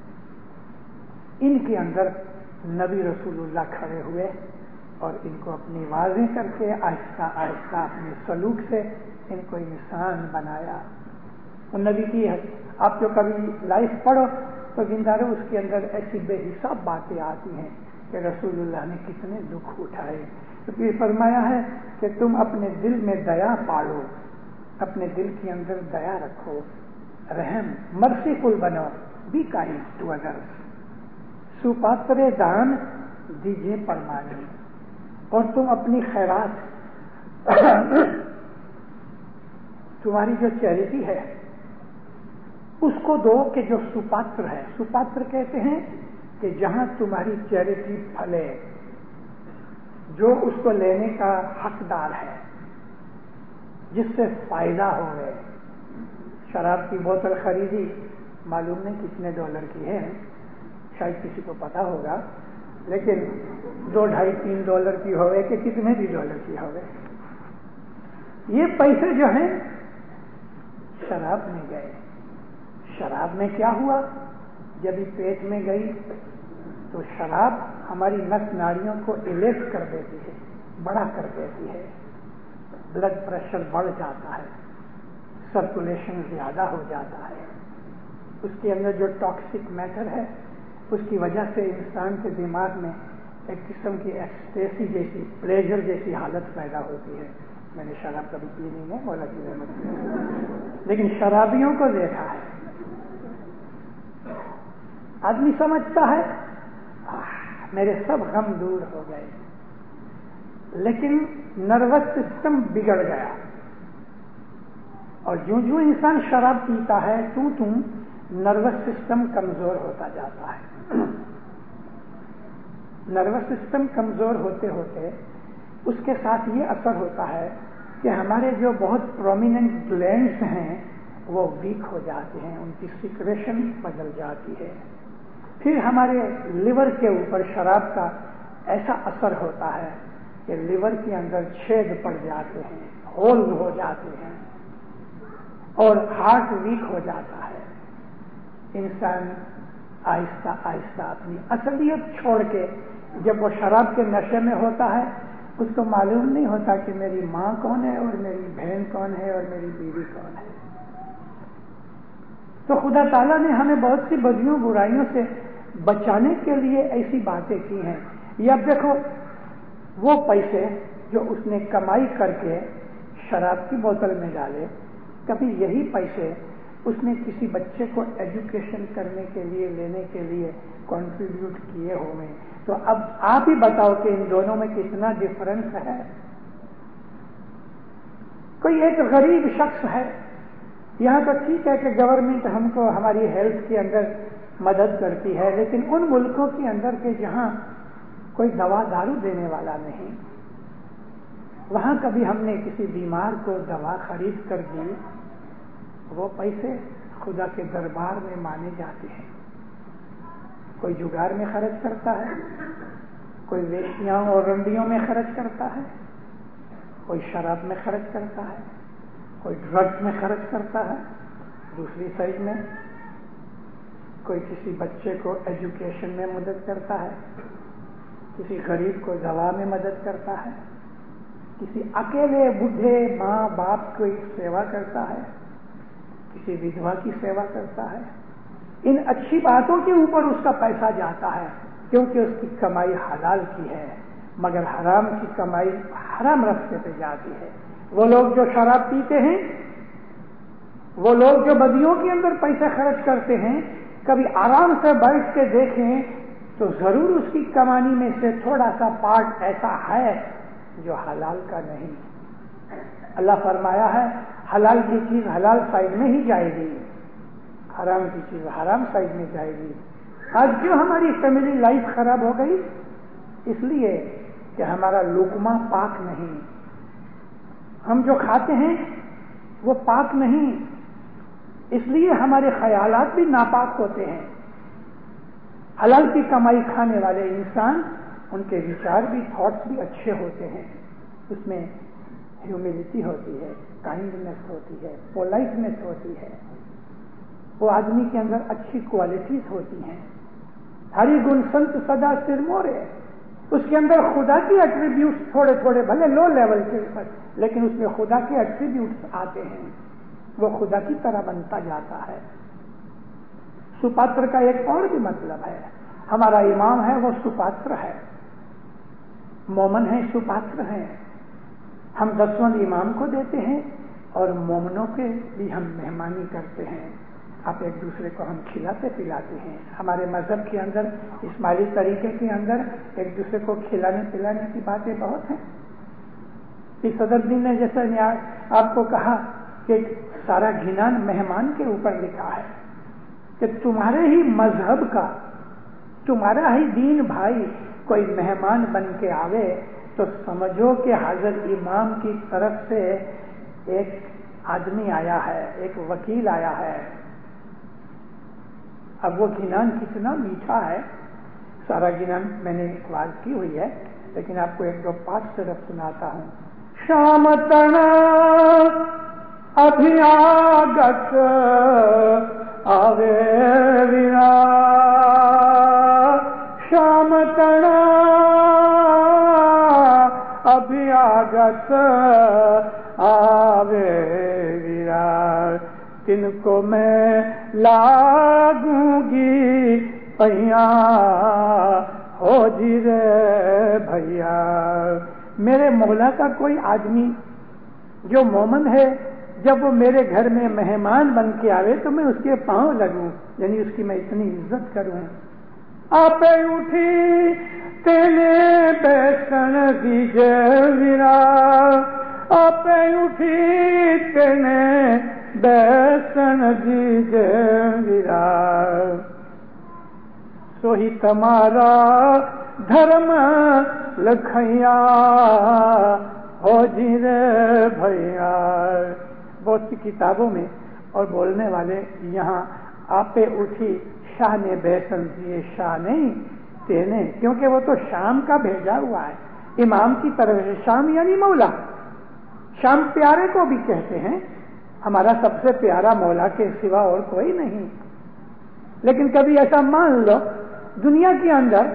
ان کے اندر نبی رسول اللہ کھڑے ہوئے اور ان کو اپنی واضح کر کے آہستہ آہستہ اپنے سلوک سے ان کو انسان بنایا. اور نبی کی آپ جو کبھی لائف پڑھو تو گندارو اس کے اندر ایسی بے حساب باتیں آتی ہیں کہ رسول اللہ نے کتنے دکھ اٹھائے. تو یہ فرمایا ہے کہ تم اپنے دل میں دیا پالو, اپنے دل کے اندر دیا رکھو, رحم مرسیفل بنو, بی کائنڈ ٹو ادرس. سپاترے دان دیجیے پرمانی, اور تم اپنی خیرات تمہاری جو چیریٹی ہے اس کو دو کہ جو سپاتر ہے. سپاتر کہتے ہیں کہ جہاں تمہاری چیریٹی پھلے, جو اس کو لینے کا حقدار ہے, جس سے فائدہ ہوئے. شراب کی بوتل خریدی, معلوم نہیں کتنے ڈالر کی ہے, شاید کسی کو پتا ہوگا, لیکن 2, 2.5, 3 ڈالر کی ہوئے کہ کتنے بھی ڈالر کی ہوئے, یہ پیسے جو ہیں شراب میں گئے. شراب میں کیا ہوا؟ جب یہ پیٹ میں گئی تو شراب ہماری نس ناڑیوں کو الیٹ کر دیتی ہے, بڑا کر دیتی ہے, بلڈ پریشر بڑھ جاتا ہے, سرکولیشن زیادہ ہو جاتا ہے. اس کے اندر جو ٹاکسک میٹر ہے اس کی وجہ سے انسان کے دماغ میں ایک قسم کی ایکسٹیسی جیسی, پلیجر جیسی حالت پیدا ہوتی ہے. میں نے شراب کبھی پی نہیں ہے, مولا کی رحمت سے, لیکن شرابیوں کو دیکھا ہے. آدمی سمجھتا ہے میرے سب غم دور ہو گئے, لیکن نروس سسٹم بگڑ گیا. اور جو انسان شراب پیتا ہے تو نروس سسٹم کمزور ہوتا جاتا ہے. نروس سسٹم کمزور ہوتے ہوتے اس کے ساتھ یہ اثر ہوتا ہے کہ ہمارے جو بہت پرومیننٹ گلینڈز ہیں وہ ویک ہو جاتے ہیں, ان کی سیکریشن بدل جاتی ہے. پھر ہمارے لیور کے اوپر شراب کا ایسا اثر ہوتا ہے کہ لیور کے اندر چھید پڑ جاتے ہیں, ہولز ہو جاتے ہیں, اور ہارٹ ویک ہو جاتا ہے. انسان آہستہ آہستہ اپنی اصلیت چھوڑ کے, جب وہ شراب کے نشے میں ہوتا ہے اس کو معلوم نہیں ہوتا کہ میری ماں کون ہے اور میری بہن کون ہے اور میری بیوی کون ہے. تو خدا تعالیٰ نے ہمیں بہت سی بدیوں برائیوں سے بچانے کے لیے ایسی باتیں کی ہیں. یہ اب دیکھو, وہ پیسے جو اس نے کمائی کر کے شراب کی بوتل میں ڈالے, کبھی یہی پیسے اس نے کسی بچے کو ایجوکیشن کرنے کے لیے, لینے کے لیے کنٹریبیوٹ کیے ہوئے. تو اب آپ ہی بتاؤ کہ ان دونوں میں کتنا ڈفرنس ہے. کوئی ایک غریب شخص ہے, یہاں تو ٹھیک ہے کہ گورنمنٹ ہم کو ہماری ہیلتھ کے اندر مدد کرتی ہے, لیکن ان ملکوں کے اندر کے جہاں کوئی دوا دارو دینے والا نہیں, وہاں کبھی ہم نے کسی بیمار کو دوا خرید کر دی, وہ پیسے خدا کے دربار میں مانے جاتے ہیں. کوئی جگار میں خرچ کرتا ہے, کوئی ویشیاں اور رنڈیوں میں خرچ کرتا ہے, کوئی شراب میں خرچ کرتا ہے, کوئی ڈرگس میں خرچ کرتا ہے. دوسری سائڈ میں کوئی کسی بچے کو ایجوکیشن میں مدد کرتا ہے, کسی غریب کو دوا میں مدد کرتا ہے, کسی اکیلے بوڑھے ماں باپ کی سیوا کرتا ہے, کسی ودھوا کی سیوا کرتا ہے, इन अच्छी बातों के ऊपर उसका पैसा जाता है, क्योंकि उसकी कमाई हलाल की है, मगर हराम की कमाई हराम रास्ते पे जाती है। वो लोग जो शराब पीते हैं, वो लोग जो बदियों के अंदर पैसे खर्च करते हैं, कभी आराम से बैठ के देखें तो जरूर उसकी कमानी में से थोड़ा सा पार्ट ऐसा है जो हलाल का नहीं। अल्लाह फरमाया है हलाल की चीज हलाल साइड में ही जाएगी, हराम की चीज हराम साइड में जाएगी। आज क्यों हमारी फैमिली लाइफ खराब हो गई? इसलिए कि हमारा लुकमा पाक नहीं, हम जो खाते हैं वो पाक नहीं, इसलिए हमारे ख्यालात भी नापाक होते हैं। हलाल की कमाई खाने वाले इंसान, उनके विचार भी, थॉट्स भी अच्छे होते हैं, उसमें ह्यूमिलिटी होती है, काइंडनेस होती है, पोलाइटनेस होती है, वो आदमी के अंदर अच्छी क्वालिटीज होती हैं। हरि गुण संत सदा सिर मोरे, उसके अंदर खुदा की एट्रीब्यूट्स थोड़े थोड़े भले लो लेवल के ऊपर, लेकिन उसमें खुदा के एट्रीब्यूट्स आते हैं, वो खुदा की तरह बनता जाता है। सुपात्र का एक और भी मतलब है, हमारा इमाम है वो सुपात्र है, मोमन है सुपात्र है। हम दसवंद इमाम को देते हैं और मोमनों के भी हम मेहमानी करते हैं, आप एक दूसरे को हम खिलाते पिलाते हैं। हमारे मजहब के अंदर, इस्माइली तरीके के अंदर एक दूसरे को खिलाने पिलाने की बातें बहुत हैं। इस सदरुद्दीन ने जैसे आपको कहा कि सारा घिनान मेहमान के ऊपर लिखा है कि तुम्हारे ही मजहब का, तुम्हारा ही दीन भाई कोई मेहमान बन के आवे तो समझो कि हजरत इमाम की तरफ से एक आदमी आया है, एक वकील आया है। अब वो घिनान कितना मीठा है, सारा घिनान मैंने वाज की हुई है, लेकिन आपको एक दो पाठ सिर्फ सुनाता हूं। शाम तना अभियागत आवे विना, शाम तना अभियागत आवे विरा, तिनको मैं लागूंगी पैया हो जी रे भैया। मेरे मौला का कोई आदमी जो मोमन है, जब वो मेरे घर में मेहमान बन के आवे तो मैं उसके पांव लगूं, यानी उसकी मैं इतनी इज्जत करूं। आपे उठी तेने बैसन दीजे वीरा, आपे उठी तेने बैसन दीजे वीरा, सोही तुम्हारा धर्म लखैया हो जी रे भैया। बहुत सी किताबों में और बोलने वाले यहाँ आपे उठी शाह ने बैसन दिए, शाह नहीं तेने, क्योंकि वो तो शाम का भेजा हुआ है इमाम की तरफ से। शाम यानी मौला, शाम प्यारे को भी कहते हैं, हमारा सबसे प्यारा मौला के सिवा और कोई नहीं। लेकिन कभी ऐसा मान लो दुनिया के अंदर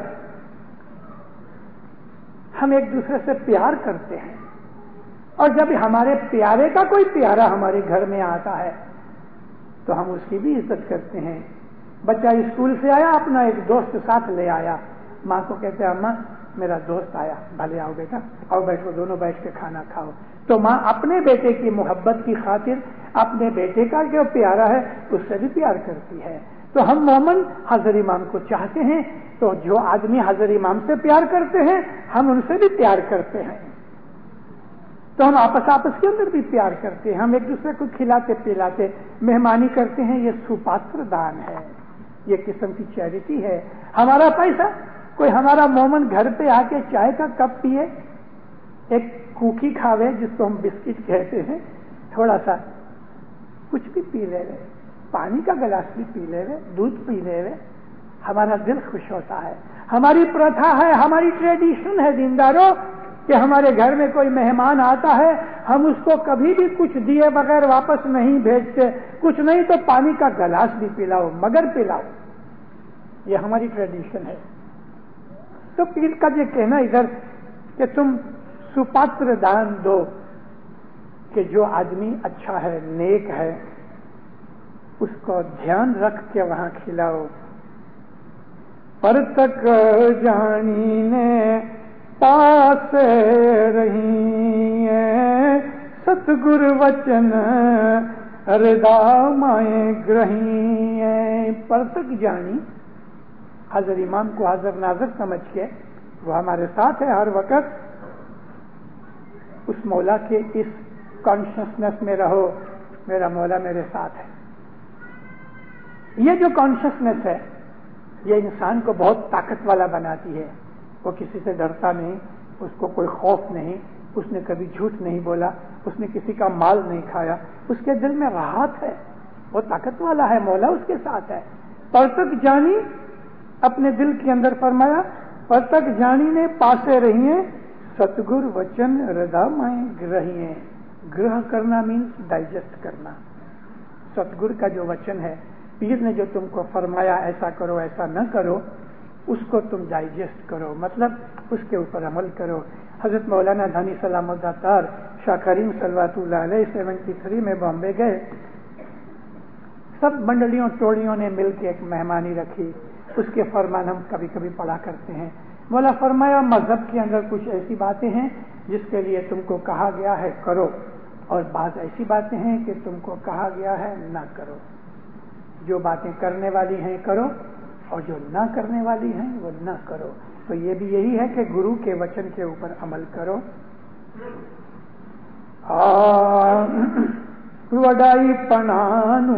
हम एक दूसरे से प्यार करते हैं, और जब हमारे प्यारे का कोई प्यारा हमारे घर में आता है तो हम उसकी भी इज्जत करते हैं। बच्चा स्कूल से आया, अपना एक दोस्त साथ ले आया, माँ को कहते हैं अम्मा मेरा दोस्त आया, भले आओ बेटा, आओ बैठो, दोनों बैठ के खाना खाओ। तो माँ अपने बेटे की मोहब्बत की खातिर अपने बेटे का जो प्यारा है उससे भी प्यार करती है। तो हम मोमन हजर इमाम को चाहते हैं, तो जो आदमी हजर इमाम से प्यार करते हैं हम उनसे भी प्यार करते हैं। तो हम आपस के अंदर भी प्यार करते हैं, हम एक दूसरे को खिलाते पिलाते मेहमानी करते हैं। ये सुपात्र दान है, ये किस्म की चैरिटी है। हमारा पैसा, कोई हमारा मोमन घर पे आके चाय का कप पिए, एक कुकी खावे जिसको हम बिस्किट कहते हैं, थोड़ा सा कुछ भी पी ले, पानी का गिलास भी पी ले, दूध पी ले, हमारा दिल खुश होता है। हमारी प्रथा है, हमारी ट्रेडिशन है दीनदारों, कि हमारे घर में कोई मेहमान आता है हम उसको कभी भी कुछ दिए बगैर वापस नहीं भेजते, कुछ नहीं तो पानी का गिलास भी पिलाओ, मगर पिलाओ, ये हमारी ट्रेडिशन है। तो पीर का ये कहना इधर कि तुम सुपात्र दान दो, कि जो आदमी अच्छा है, नेक है, اس کو دھیان رکھ کے وہاں کھلاؤ. پر تک جانی نے پاس رہی ہے ستگر وچن ردا مائیں گرہی ہے. پر تک جانی حضرت امام کو حاضر ناظر سمجھ کے وہ ہمارے ساتھ ہے ہر وقت. اس مولا کے اس کانشسنس میں رہو میرا مولا میرے ساتھ ہے. یہ جو کانشسنس ہے یہ انسان کو بہت طاقت والا بناتی ہے. وہ کسی سے ڈرتا نہیں, اس کو کوئی خوف نہیں, اس نے کبھی جھوٹ نہیں بولا, اس نے کسی کا مال نہیں کھایا, اس کے دل میں راحت ہے, وہ طاقت والا ہے, مولا اس کے ساتھ ہے. پر تک جانی اپنے دل کے اندر فرمایا پر تک جانی نے پاسے رہی ہیں ستگر وچن ردا مائیں گرہی ہیں. گرہ کرنا مینس ڈائجسٹ کرنا. ستگر کا جو وچن ہے, پیر نے جو تم کو فرمایا ایسا کرو ایسا نہ کرو, اس کو تم ڈائجسٹ کرو, مطلب اس کے اوپر عمل کرو. حضرت مولانا دھانی سلامت داتار شاہ کریم صلوات اللہ علیہ 73 میں بامبے گئے. سب منڈلیوں ٹوڑیوں نے مل کے ایک مہمانی رکھی. اس کے فرمان ہم کبھی کبھی پڑھا کرتے ہیں. مولا فرمایا مذہب کے اندر کچھ ایسی باتیں ہیں جس کے لیے تم کو کہا گیا ہے کرو, اور بعض ایسی باتیں ہیں کہ تم کو کہا گیا ہے نہ کرو. جو باتیں کرنے والی ہیں کرو, اور جو نہ کرنے والی ہیں وہ نہ کرو. تو یہ بھی یہی ہے کہ گرو کے وچن کے اوپر عمل کرو. وڈائی پنانو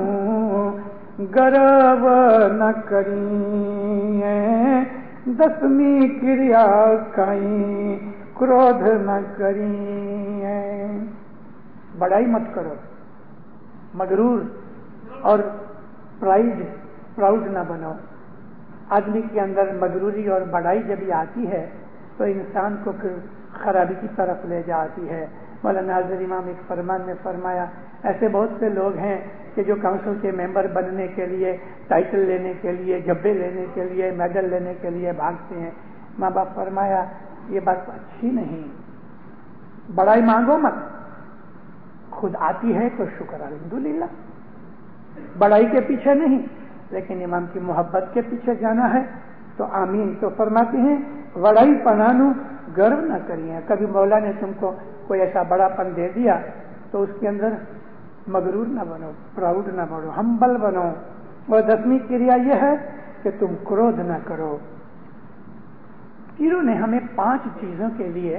گرو نہ کری دسمی کریا کئی کرودھ نہ کری. بڑائی مت کرو, مغرور اور پراؤڈ نہ بنو. آدمی کے اندر مغروری اور بڑائی جب آتی ہے تو انسان کو پھر خرابی کی طرف لے جاتی ہے. مولانا حاضر امام ایک فرمان میں فرمایا ایسے بہت سے لوگ ہیں کہ جو کونسل کے ممبر بننے کے لیے, ٹائٹل لینے کے لیے, جبے لینے کے لیے, میڈل لینے کے لیے بھاگتے ہیں. ماں باپ فرمایا یہ بات اچھی نہیں, بڑائی مانگو مت, خود آتی ہے تو شکر الحمدللہ. بڑائی کے پیچھے نہیں لیکن امام کی محبت کے پیچھے جانا ہے تو آمین. تو فرماتے ہیں وڑائی پنانو گرو نہ کریے. کبھی مولا نے تم کو کوئی ایسا بڑا پن دے دیا تو اس کے اندر مغرور نہ بنو, پراؤڈ نہ بنو, ہمبل بنو. اور 10ویں کریا یہ ہے کہ تم کرودھ نہ کرو. پیروں نے ہمیں 5 چیزوں کے لیے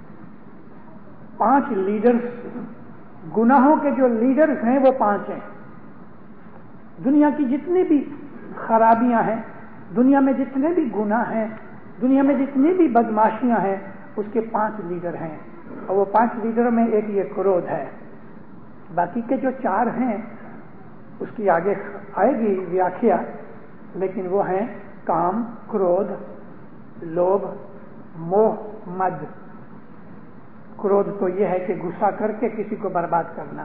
5 لیڈرز, گناہوں کے جو لیڈرز ہیں وہ 5 ہیں. دنیا کی جتنی بھی خرابیاں ہیں, دنیا میں جتنے بھی گناہ ہیں, دنیا میں جتنی بھی بدماشیاں ہیں, اس کے 5 لیڈر ہیں. اور وہ 5 لیڈروں میں ایک یہ کرودھ ہے. باقی کے جو 4 ہیں اس کی آگے آئے گی ویاخیا, لیکن وہ ہیں کام, کرودھ, لوبھ, موہ, مد. کرودھ تو یہ ہے کہ غصہ کر کے کسی کو برباد کرنا.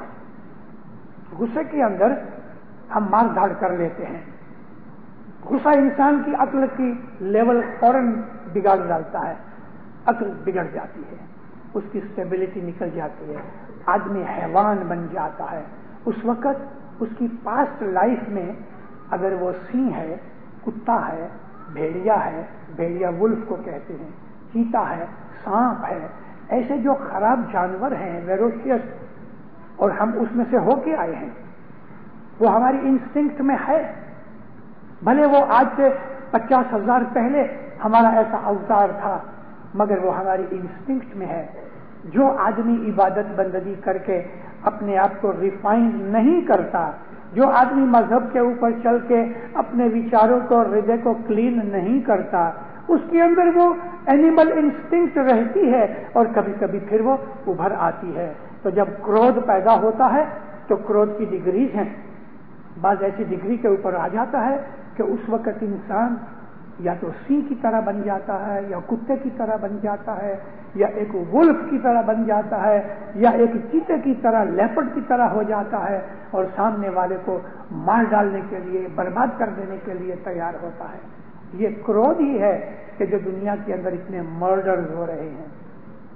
غصے کے اندر ہم مار دھاڑ کر لیتے ہیں. غصہ انسان کی عقل کی لیول فوراً بگاڑ ڈالتا ہے, عقل بگڑ جاتی ہے, اس کی اسٹیبلٹی نکل جاتی ہے, آدمی حیوان بن جاتا ہے. اس وقت اس کی پاسٹ لائف میں اگر وہ سینہ ہے, کتا ہے, بھیڑیا ہے, بھیڑیا ولف کو کہتے ہیں, چیتا ہے, سانپ ہے, ایسے جو خراب جانور ہیں ویروشیس, اور ہم اس میں سے ہو کے آئے ہیں, وہ ہماری انسٹنکٹ میں ہے. بھلے وہ آج سے 50,000 پہلے ہمارا ایسا اوتار تھا, مگر وہ ہماری انسٹنکٹ میں ہے. جو آدمی عبادت بندگی کر کے اپنے آپ کو ریفائن نہیں کرتا, جو آدمی مذہب کے اوپر چل کے اپنے وچاروں کو, ہردے کو کلین نہیں کرتا, اس کے اندر وہ اینیمل انسٹنکٹ رہتی ہے اور کبھی کبھی پھر وہ ابھر آتی ہے. تو جب کرودھ پیدا ہوتا ہے تو کرودھ کی ڈگریز ہیں. بعض ایسی ڈگری کے اوپر آ جاتا ہے کہ اس وقت انسان یا تو سینہ کی طرح بن جاتا ہے, یا کتے کی طرح بن جاتا ہے, یا ایک ولف کی طرح بن جاتا ہے, یا ایک چیتے کی طرح, لیپرڈ کی طرح ہو جاتا ہے, اور سامنے والے کو مار ڈالنے کے لیے, برباد کر دینے کے لیے تیار ہوتا ہے. یہ کرودھ ہی ہے کہ جو دنیا کے اندر اتنے مرڈرز ہو رہے ہیں.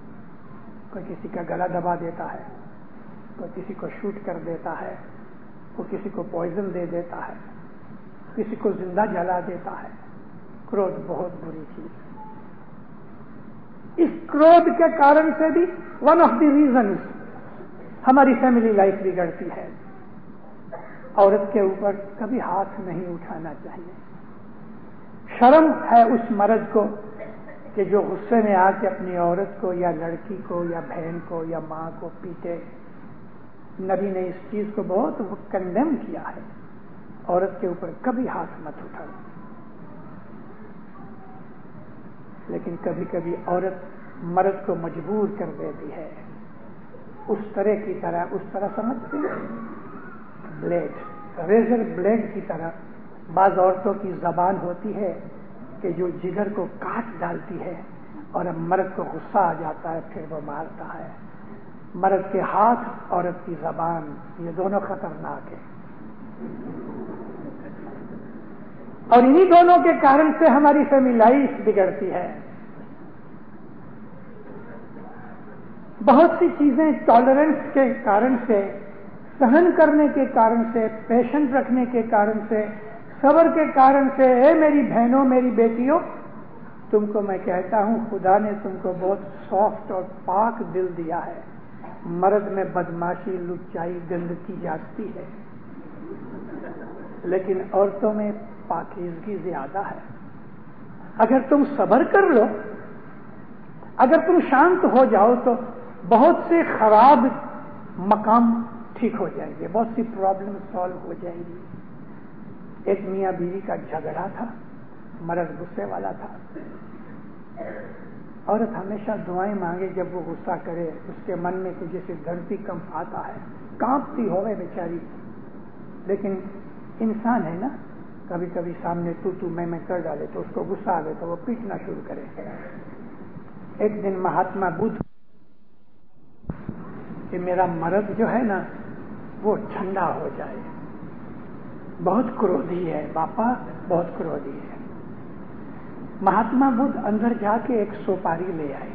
کوئی کسی کا گلا دبا دیتا ہے, کوئی کسی کو شوٹ کر دیتا ہے, وہ کسی کو پوائزن دے دیتا ہے، کسی کو زندہ جلا دیتا ہے۔ کرودھ بہت بری چیز ہے۔ اس کرودھ کے کارن سے بھی ون آف دی ریزنز ہماری فیملی لائف بگڑتی ہے۔ عورت کے اوپر کبھی ہاتھ نہیں اٹھانا چاہیے۔ شرم ہے اس مرد کو کہ جو غصے میں آ کے اپنی عورت کو یا لڑکی کو یا بہن کو یا ماں کو پیٹے۔ نبی نے اس چیز کو بہت کنڈیم کیا ہے۔ عورت کے اوپر کبھی ہاتھ مت اٹھاؤ۔ لیکن کبھی کبھی عورت مرد کو مجبور کر دیتی ہے، اس طرح سمجھتے ہیں بلیڈ، ریزر بلیڈ کی طرح۔ بعض عورتوں کی زبان ہوتی ہے کہ جو جگر کو کاٹ ڈالتی ہے، اور اب مرد کو غصہ آ جاتا ہے پھر وہ مارتا ہے۔ مرد کے ہاتھ، عورت کی زبان، یہ دونوں خطرناک ہیں، اور انہی دونوں کے کارن سے ہماری فیملی لائف بگڑتی ہے۔ بہت سی چیزیں ٹالرنس کے کارن سے، سہن کرنے کے کارن سے، پیشنٹ رکھنے کے کارن سے، صبر کے کارن سے۔ اے میری بہنوں، میری بیٹیوں، تم کو میں کہتا ہوں خدا نے تم کو بہت سافٹ اور پاک دل دیا ہے۔ مرد میں بدماشی، لچائی، گندگی جاتی ہے، لیکن عورتوں میں پاکیزگی زیادہ ہے۔ اگر تم صبر کر لو، اگر تم شانت ہو جاؤ تو بہت سے خراب مقام ٹھیک ہو جائیں گے، بہت سی پرابلم سالو ہو جائیں گی۔ ایک میاں بیوی کا جھگڑا تھا، مرد غصے والا تھا۔ عورت ہمیشہ دعائیں مانگے جب وہ غصہ کرے، اس کے من میں تو جیسے دھرتی کنپ آتا ہے، کانپتی ہوئے بیچاری۔ لیکن انسان ہے نا، کبھی کبھی سامنے تو میں کر ڈالے تو اس کو غصہ آ گئے تو وہ پیٹنا شروع کرے۔ ایک دن مہاتما بدھ کہ میرا مرد جو ہے نا وہ ٹھنڈا ہو جائے، بہت کرودھی ہے باپا، بہت کرودھی ہے۔ مہاتما بدھ اندر جا کے ایک سوپاری لے آئے۔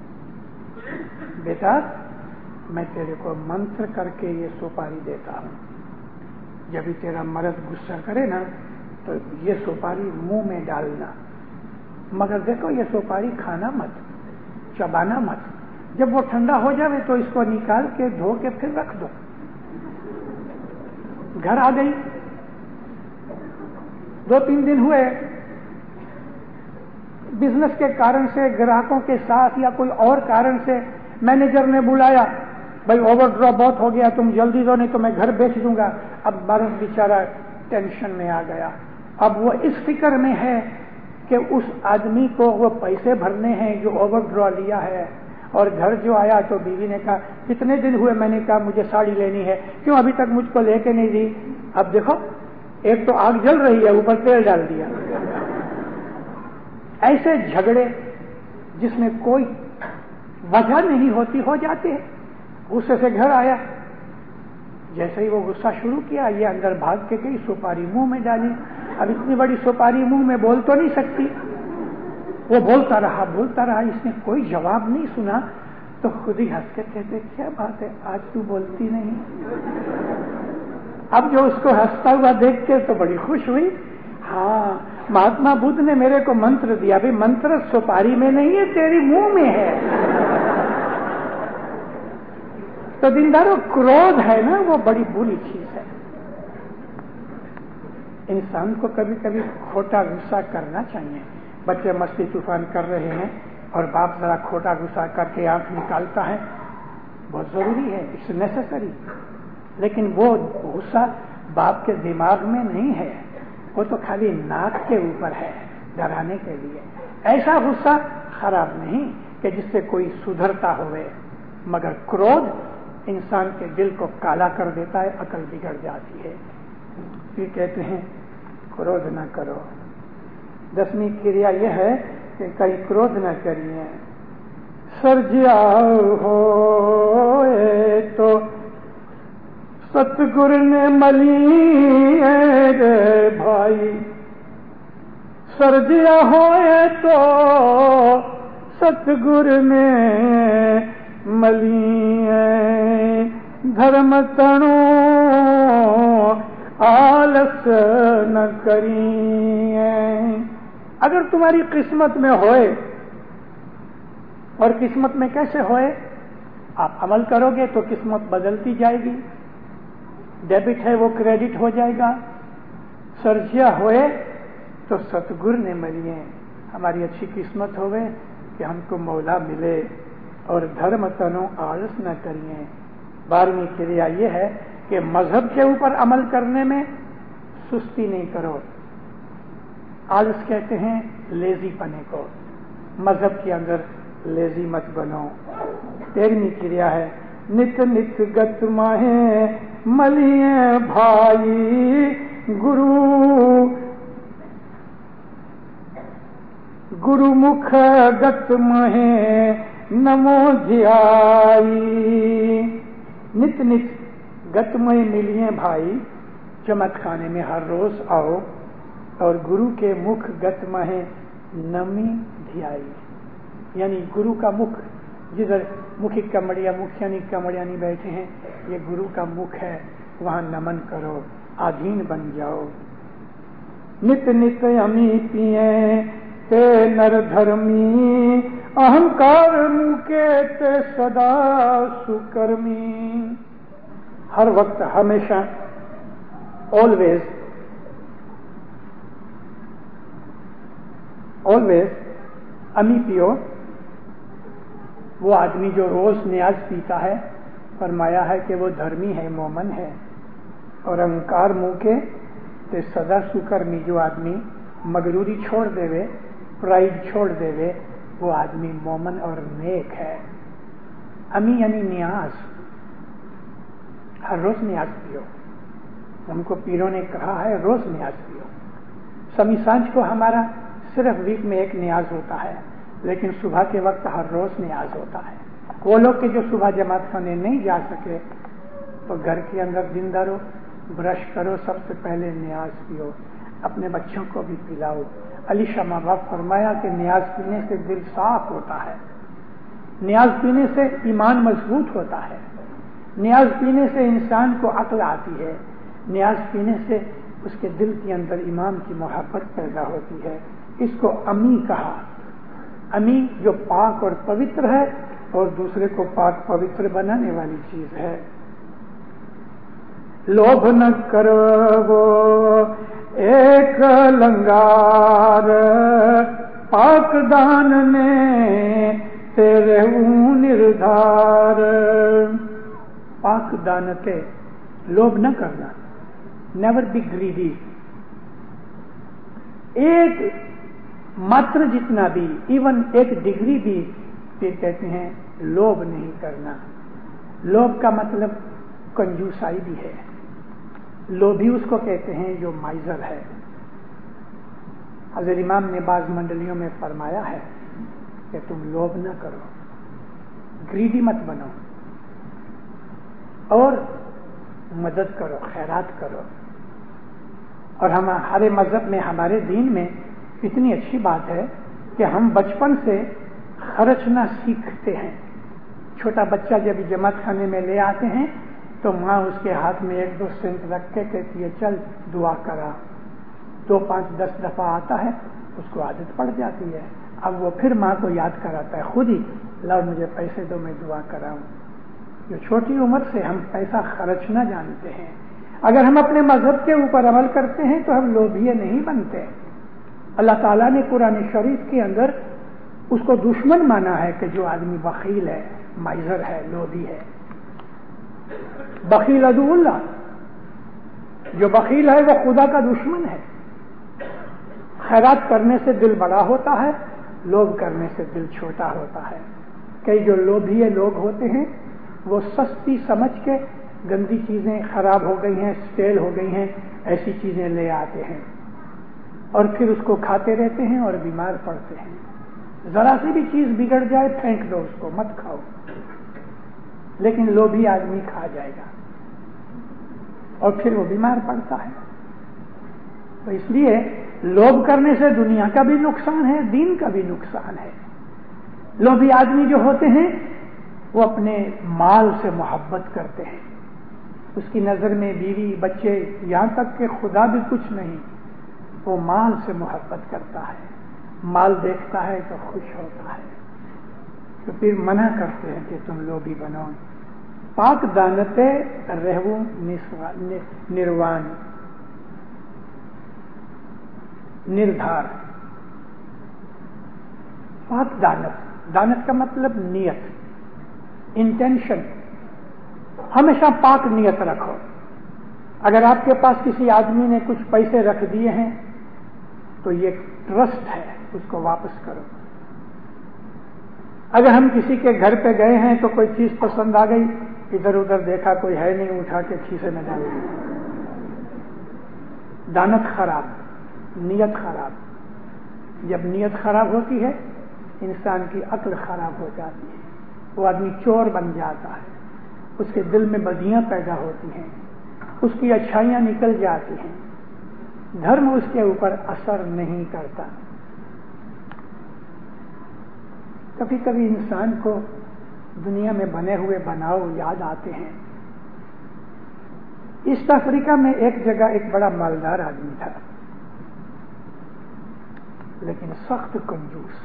بیٹا میں تیرے کو منتر کر کے یہ سوپاری دیتا ہوں، جب بھی تیرا مرد غصہ کرے نا تو یہ سوپاری منہ میں ڈالنا، مگر دیکھو یہ سوپاری کھانا مت، چبانا مت۔ جب وہ ٹھنڈا ہو جائے تو اس کو نکال کے دھو کے پھر رکھ دو۔ گھر آ گئی، 2-3 دن ہوئے، بزنس کے کارن سے، گراہکوں کے ساتھ یا کوئی اور کارن سے مینیجر نے بلایا، بھائی اوور ڈرا بہت ہو گیا، تم جلدی دو نہیں تو میں گھر بیچ دوں گا۔ اب مرد بیچارہ ٹینشن میں آ گیا۔ اب وہ اس فکر میں ہے کہ اس آدمی کو وہ پیسے بھرنے ہیں جو اوور ڈرا لیا ہے، اور گھر جو آیا تو بیوی نے کہا کتنے دن ہوئے میں نے کہا مجھے ساڑی لینی ہے، کیوں ابھی تک مجھ کو لے کے نہیں دی؟ اب دیکھو ایک تو آگ جل رہی ہے، اوپر تیل ڈال دیا۔ ایسے جھگڑے جس میں کوئی وجہ نہیں ہوتی ہو جاتے ہیں۔ غصے سے گھر آیا، جیسے ہی وہ غصہ شروع کیا یہ اندر بھاگ کے گئی، سوپاری منہ میں ڈالی۔ اب اتنی بڑی سوپاری منہ میں بول تو نہیں سکتی، وہ بولتا رہا، اس نے کوئی جواب نہیں سنا تو خود ہی ہنس کے کہتے کیا بات ہے آج تو بولتی نہیں؟ اب جو اس کو ہنستا ہوا دیکھ کے تو بڑی خوش ہوئی۔ ہاں مہاتما بدھ نے میرے کو منتر دیا، بھی منتر سوپاری میں نہیں ہے، تیری منہ میں ہے۔ تو دینداروں کرودھ ہے نا وہ بڑی بری چیز ہے۔ انسان کو کبھی کبھی کھوٹا غصہ کرنا چاہیے۔ بچے مستی طوفان کر رہے ہیں اور باپ ذرا کھوٹا غصہ کر کے آنکھ نکالتا ہے، بہت ضروری ہے، اٹس نیسیسری۔ لیکن وہ غصہ باپ کے دماغ میں نہیں ہے، وہ تو خالی ناک کے اوپر ہے، ڈرانے کے لیے۔ ایسا غصہ خراب نہیں کہ جس سے کوئی سدھرتا ہوئے، مگر کرودھ انسان کے دل کو کالا کر دیتا ہے، عقل بگڑ جاتی ہے۔ پھر کہتے ہیں کرودھ نہ کرو۔ 10ویں کریا یہ ہے کہ کہیں کرودھ نہ کریے۔ سرجیا ہوئے تو ستگر نے ملی رے بھائی، سرجیا ہوئے تو ستگر نے ملی، دھرم تنو आलस न करिए। अगर तुम्हारी किस्मत में होए, और किस्मत में कैसे होए, आप अमल करोगे तो किस्मत बदलती जाएगी, डेबिट है वो क्रेडिट हो जाएगा। सर्जिया होए तो सतगुरु ने मिलिए, हमारी अच्छी किस्मत होवे कि हमको मौला मिले, और धर्म तनो आलस न करिए। 12वीं क्रिया ये है कि मजहब के ऊपर अमल करने में सुस्ती नहीं करो। आलस कहते हैं लेजी पने को, मजहब के अंदर लेजी मत बनो। 13वीं क्रिया है नित नित गत माहे मलिए भाई, गुरु मुख गत महे नमो ध्याई। नित नित गतमय मिलिए भाई, जमात खाने में हर रोज आओ, और गुरु के मुख गतमय नमी ध्याई, यानी गुरु का मुख, जिधर मुखी कमड़िया मुखियानी कमड़ियानी बैठे हैं, ये गुरु का मुख है, वहां नमन करो, अधीन बन जाओ। नित नित अमी पिए ते नर धर्मी, अहंकार मुके ते सदा सुकर्मी। हर वक्त हमेशा ऑलवेज अमी पियो। वो आदमी जो रोज न्याज पीता है, फरमाया है कि वो धर्मी है, मोमन है। और अहंकार मुके ते सदा सुकर्मी, जो आदमी मगरूरी छोड़ देवे, प्राइड छोड़ देवे, वो आदमी मोमन और नेक है। अमी यानी न्याज, हर रोज न्याज पियो। हमको पीरों ने कहा है रोज न्याज पियो। समी सांझ को हमारा सिर्फ वीक में एक न्याज होता है, लेकिन सुबह के वक्त हर रोज न्याज होता है। वो लोग के जो सुबह जमात खाने नहीं जा सके, तो घर के अंदर दिन धरो, ब्रश करो, सबसे पहले न्याज पियो, अपने बच्चों को भी पिलाओ। अली शाह माँ बाप फरमाया कि न्याज पीने से दिल साफ होता है, न्याज पीने से ईमान मजबूत होता है, न्याज पीने से इंसान को अक्ल आती है, न्याज पीने से उसके दिल के अंदर इमाम की मोहब्बत पैदा होती है। इसको अमी कहा। अमी जो पाक और पवित्र है, और दूसरे को पाक पवित्र बनाने वाली चीज है। लोभ न करो वो एक लंगार, पाक दान में तेरे निर्धार। पाक दान के लोभ न करना, नेवर बी ग्रीडी। एक मात्र जितना भी, इवन एक डिग्री भी, फिर कहते हैं लोभ नहीं करना। लोभ का मतलब कंजूसाई भी है। लोभी उसको कहते हैं जो माइजर है। हज़रत इमाम ने बाज़ मंडलियों में फरमाया है कि तुम लोभ न करो, ग्रीडी मत बनो, और मदद करो, खैरात करो। और हमारे मजहब में, हमारे दीन में इतनी अच्छी बात है कि हम बचपन से खर्चना सीखते हैं। छोटा बच्चा जब जमात खाने में ले आते हैं, तो माँ उसके हाथ में 1-2 सेंट रख के कहती है चल दुआ करा। 2, 5, 10 दफा आता है, उसको आदत पड़ जाती है। अब वो फिर माँ को याद कराता है, खुद ही लाओ मुझे पैसे दो, मैं दुआ कराऊं। जो छोटी उम्र से हम पैसा खर्चना जानते हैं। अगर हम अपने मजहब के ऊपर अमल करते हैं तो हम लोभिये नहीं बनते। अल्लाह ताला ने कुरान शरीफ के अंदर उसको दुश्मन माना है कि जो आदमी बखील है, माइजर है, लोभी है। बखील अदुल्लाह, जो बखील है वो खुदा का दुश्मन है। खैरात करने से दिल बड़ा होता है, लोभ करने से दिल छोटा होता है। कई जो लोभिये लोग होते हैं वो सस्ती समझ के गंदी चीजें, खराब हो गई हैं, स्टेल हो गई हैं, ऐसी चीजें ले आते हैं और फिर उसको खाते रहते हैं और बीमार पड़ते हैं। जरा सी भी चीज बिगड़ जाए फेंक दो उसको, मत खाओ। लेकिन लोभी आदमी खा जाएगा और फिर वो बीमार पड़ता है। तो इसलिए लोभ करने से दुनिया का भी नुकसान है, दीन का भी नुकसान है। लोभी आदमी जो होते हैं वो अपने माल से मोहब्बत करते हैं, اس کی نظر میں بیوی بچے یہاں تک کہ خدا بھی کچھ نہیں، وہ مال سے محبت کرتا ہے، مال دیکھتا ہے تو خوش ہوتا ہے، تو پھر منع کرتے ہیں کہ تم لوبھی بنو۔ پاک دانتے رہو نروان نردھار۔ پاک دانت، دانت کا مطلب نیت، انٹینشن، ہمیشہ پاک نیت رکھو۔ اگر آپ کے پاس کسی آدمی نے کچھ پیسے رکھ دیے ہیں تو یہ ٹرسٹ ہے، اس کو واپس کرو۔ اگر ہم کسی کے گھر پہ گئے ہیں تو کوئی چیز پسند آ گئی، ادھر ادھر دیکھا کوئی ہے نہیں، اٹھا کے کھیسے میں ڈال دی۔ دانت خراب، نیت خراب۔ جب نیت خراب ہوتی ہے انسان کی عقل خراب ہو جاتی ہے، وہ آدمی چور بن جاتا ہے، اس کے دل میں بدیاں پیدا ہوتی ہیں، اس کی اچھائیاں نکل جاتی ہیں، دھرم اس کے اوپر اثر نہیں کرتا۔ کبھی کبھی انسان کو دنیا میں بنے ہوئے بناؤ یاد آتے ہیں۔ ایسٹ افریقہ میں ایک جگہ ایک بڑا مالدار آدمی تھا، لیکن سخت کنجوس۔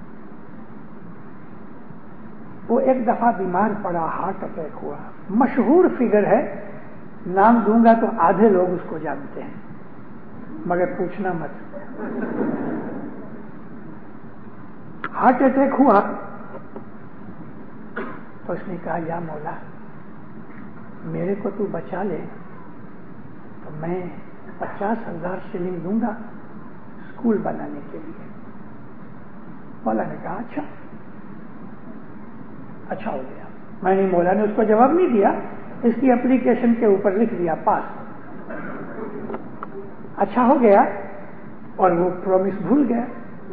وہ ایک دفعہ بیمار پڑا، ہارٹ اٹیک ہوا، مشہور فگر ہے، نام دوں گا تو آدھے لوگ اس کو جانتے ہیں، مگر پوچھنا مت۔ ہارٹ اٹیک ہوا تو اس نے کہا یا مولا میرے کو تو بچا لے تو میں 50,000 شلنگ دوں گا اسکول بنانے کے لیے۔ مولا نے کہا اچھا ہو گیا۔ میں نے مولا نے اس کو جواب نہیں دیا، اس کی اپلیکیشن کے اوپر لکھ دیا پاس۔ اچھا ہو گیا اور وہ پرومس بھول گیا۔